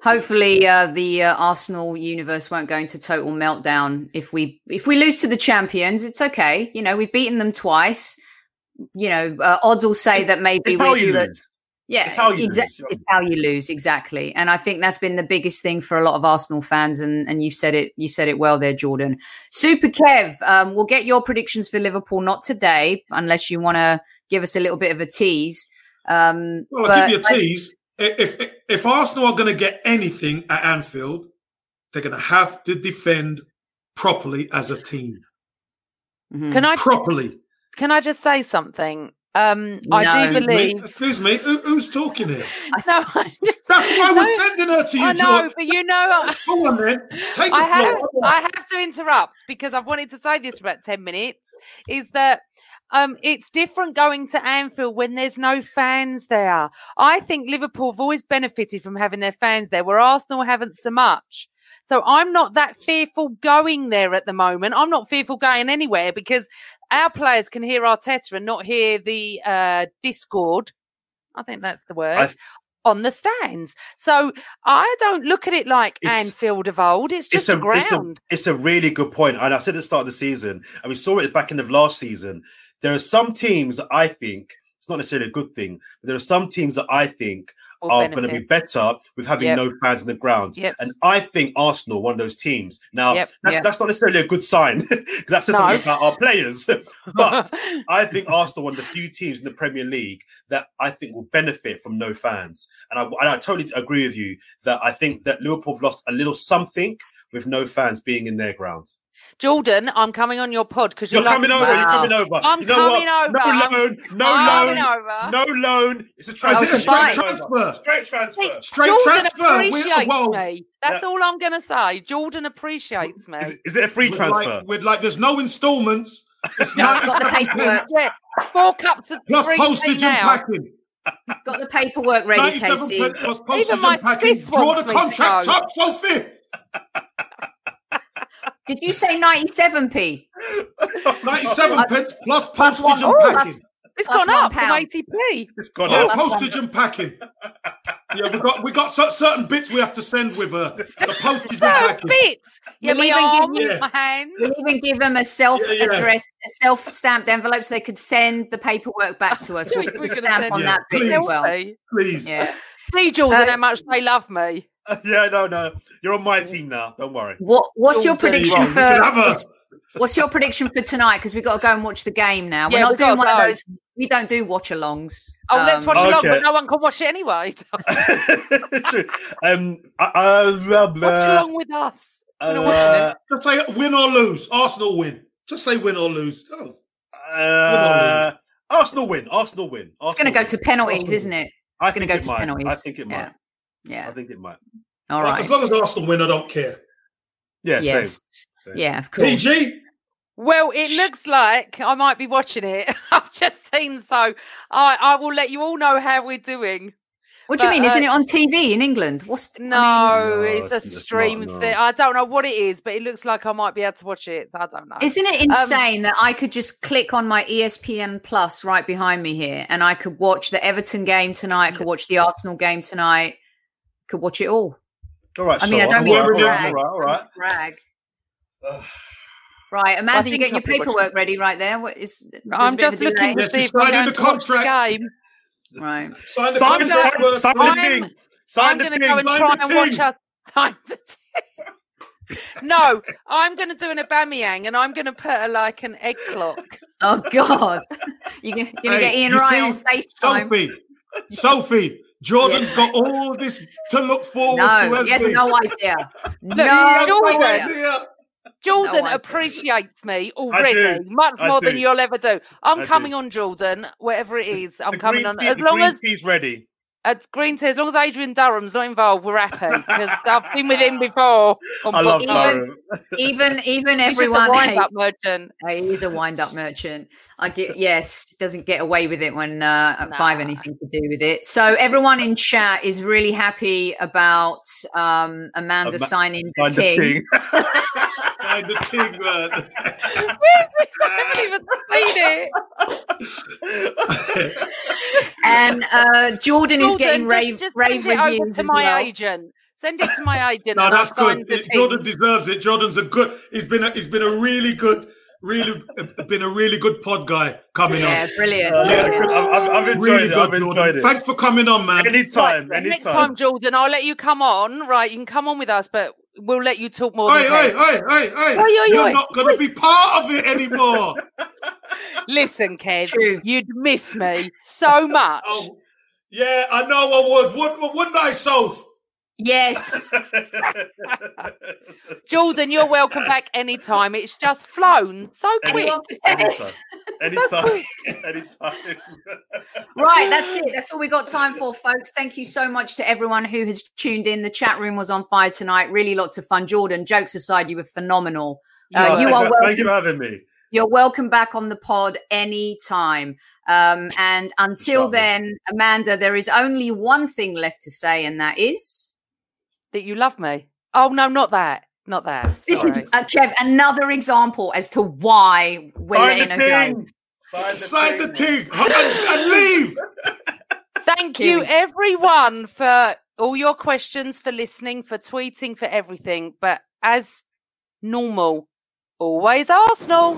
Hopefully, uh, the uh, Arsenal universe won't go into total meltdown if we if we lose to the champions. It's okay, you know, we've beaten them twice. You know, uh, odds will say that maybe it's how we're you due. lose. Yeah, it's how you exa- lose. It's how you lose, exactly. And I think that's been the biggest thing for a lot of Arsenal fans. And and you said it, you said it well there, Jordan. Super Kev, um, we'll get your predictions for Liverpool, not today, unless you want to give us a little bit of a tease. Um, well, I'll give you a tease. If, if if Arsenal are going to get anything at Anfield, they're going to have to defend properly as a team. Mm-hmm. Can I properly? Can I just say something? Um, no. I do Excuse believe. Me? Excuse me. Who, who's talking here? No, just, that's why we're no, sending her to you, I know, George. but you know, go on then. Take the I have, floor. I have to interrupt because I've wanted to say this for about ten minutes. Is that um, it's different going to Anfield when there's no fans there. I think Liverpool have always benefited from having their fans there, where Arsenal haven't so much. So I'm not that fearful going there at the moment. I'm not fearful going anywhere because our players can hear Arteta and not hear the uh, discord. I think that's the word. I've... on the stands. So I don't look at it like it's, Anfield of old. It's just it's a, a ground. It's a, it's a really good point. And I said at the start of the season, and we saw it back in the last season, there are some teams that I think, it's not necessarily a good thing, but there are some teams that I think Will are going to be better with having yep. no fans in the ground. Yep. And I think Arsenal, one of those teams. Now, yep. that's, yep. that's not necessarily a good sign because that says no. something about our players. But I think Arsenal, one of the few teams in the Premier League that I think will benefit from no fans. And I, and I totally agree with you that I think that Liverpool have lost a little something with no fans being in their ground. Jordan, I'm coming on your pod because you're, you're coming over. Wow. You're coming over. I'm you know coming what? over. No loan. No I'm loan. No loan. It's a transfer. It's a straight transfer. Straight transfer. Hey, straight Jordan transfer. appreciates well, me. That's yeah. all I'm going to say. Jordan appreciates me. Is it, is it a free with transfer? Like, with like, there's no instalments. It's no, got the paperwork. Yeah. Four cups of plus postage and packing. Got the paperwork ready, Casey. Plus postage Even my and packing. Draw the contract up, Sophie. Did you say ninety-seven p? ninety-seven pence plus postage and Ooh, packing. It's gone up from eighty p. It's gone yeah, up. Postage and packing. Yeah, we got we got certain bits we have to send with her. The postage certain and packing. bits. Yeah, we'll my arm, give, my hands. We'll even give them a self-addressed, yeah, yeah. a self-stamped envelope so they could send the paperwork back to us. We'll put the stamp on yeah. that bit Please. as well. Please. Yeah. See, Jordan, uh, how much they love me. Uh, yeah, no, no. You're on my team now. Don't worry. What What's your prediction for? You What's your prediction for tonight? Because we've got to go and watch the game now. We're yeah, not doing one go. of those. We don't do watch-alongs. Oh, um, let's watch along, okay. but no one can watch it anyway. So. True. Um, uh, blah, blah. Watch along with us. Uh, Just say win or lose. Arsenal win. Just say win or lose. Oh. Uh, win or lose. Arsenal win. Arsenal win. Arsenal it's going to go to penalties, Arsenal isn't it? It's I going to go to might. penalties. I think it might. Yeah. yeah. I think it might. All right. As long as Arsenal win, I don't care. Yeah, yes. same. same. Yeah, of course. P G? Well, it looks like I might be watching it. I've just seen, so I, I will let you all know how we're doing. What do you but, mean? Uh, Isn't it on T V in England? What's no, I mean, no it's a stream not, no. thing. I don't know what it is, but it looks like I might be able to watch it. I don't know. Isn't it insane um, that I could just click on my E S P N Plus right behind me here, and I could watch the Everton game tonight, I could watch the Arsenal game tonight, could watch it all. All right. I mean, so I don't mean to brag. All right, all right. Brag. Right, Amanda, you getting your paperwork ready right there? What is? I'm just looking to see if I'm going to watch the game. Right. Sign the sign contract. The, sign the ting. Sign I'm the going to ting. go and sign try the and watch her. Sign the ting. No, I'm going to do an Aubameyang and I'm going to put her like an egg clock. Oh God, you're going to hey, get Ian Wright on FaceTime. Sophie, Sophie. Jordan's yeah. got all this to look forward no, to. Has he has been. no idea. Look, no, Jordan, no idea. Jordan no appreciates me already much I more do. than you'll ever do. I'm I coming do. on, Jordan, whatever it is. I'm the coming on. Tea, as long as he's ready. At Green Tea, as long as Adrian Durham's not involved, we're happy because I've been with him before. I love even, Durham. Even, even He's everyone. He's just a wind-up merchant. He is a wind-up merchant. I get yes, doesn't get away with it when uh, nah. five anything to do with it. So everyone in chat is really happy about um, Amanda Am- signing the ting. Sign the ting, man. Where's this? I haven't even seen it. And uh, Jordan, Jordan is getting just, rave, just rave it reviews over to my well. agent. Send it to my agent. No, and that's I'll sign good. the It- thing. Jordan deserves it. Jordan's a good. He's been. A, he's been a really good, really been a really good pod guy coming Yeah, on. brilliant. Uh, yeah, brilliant. I've, I've, I've enjoyed Really it. good, I've enjoyed Jordan. it. Thanks for coming on, man. Anytime, Right, next anytime. time, Jordan, I'll let you come on. Right, you can come on with us, but we'll let you talk more. Hey, than hey, Kev. hey, hey, hey! Oi, oi, You're oi. not going to be part of it anymore. Listen, Kev, True. you'd miss me so much. Oh, yeah, I know I would. Would wouldn't I, Soph? Yes. Jordan, you're welcome back anytime. It's just flown so quick. Anyone for tennis? Anytime. Anytime. Anytime. Right, that's it. That's all we got time for, folks. Thank you so much to everyone who has tuned in. The chat room was on fire tonight. Really lots of fun. Jordan, jokes aside, you were phenomenal. Uh, No, you thank, are welcome. thank you for having me. You're welcome back on the pod anytime. Um, and until Inshallah. then, Amanda, there is only one thing left to say, and that is That you love me. Oh, no, not that. Not that. this Sorry. is uh, Kev, another example as to why we're Sign the letting her go. ting. Sign the Sign the ting. thing and, and leave. Thank you, Kiwi. everyone, for all your questions, for listening, for tweeting, for everything. But as normal, always Arsenal.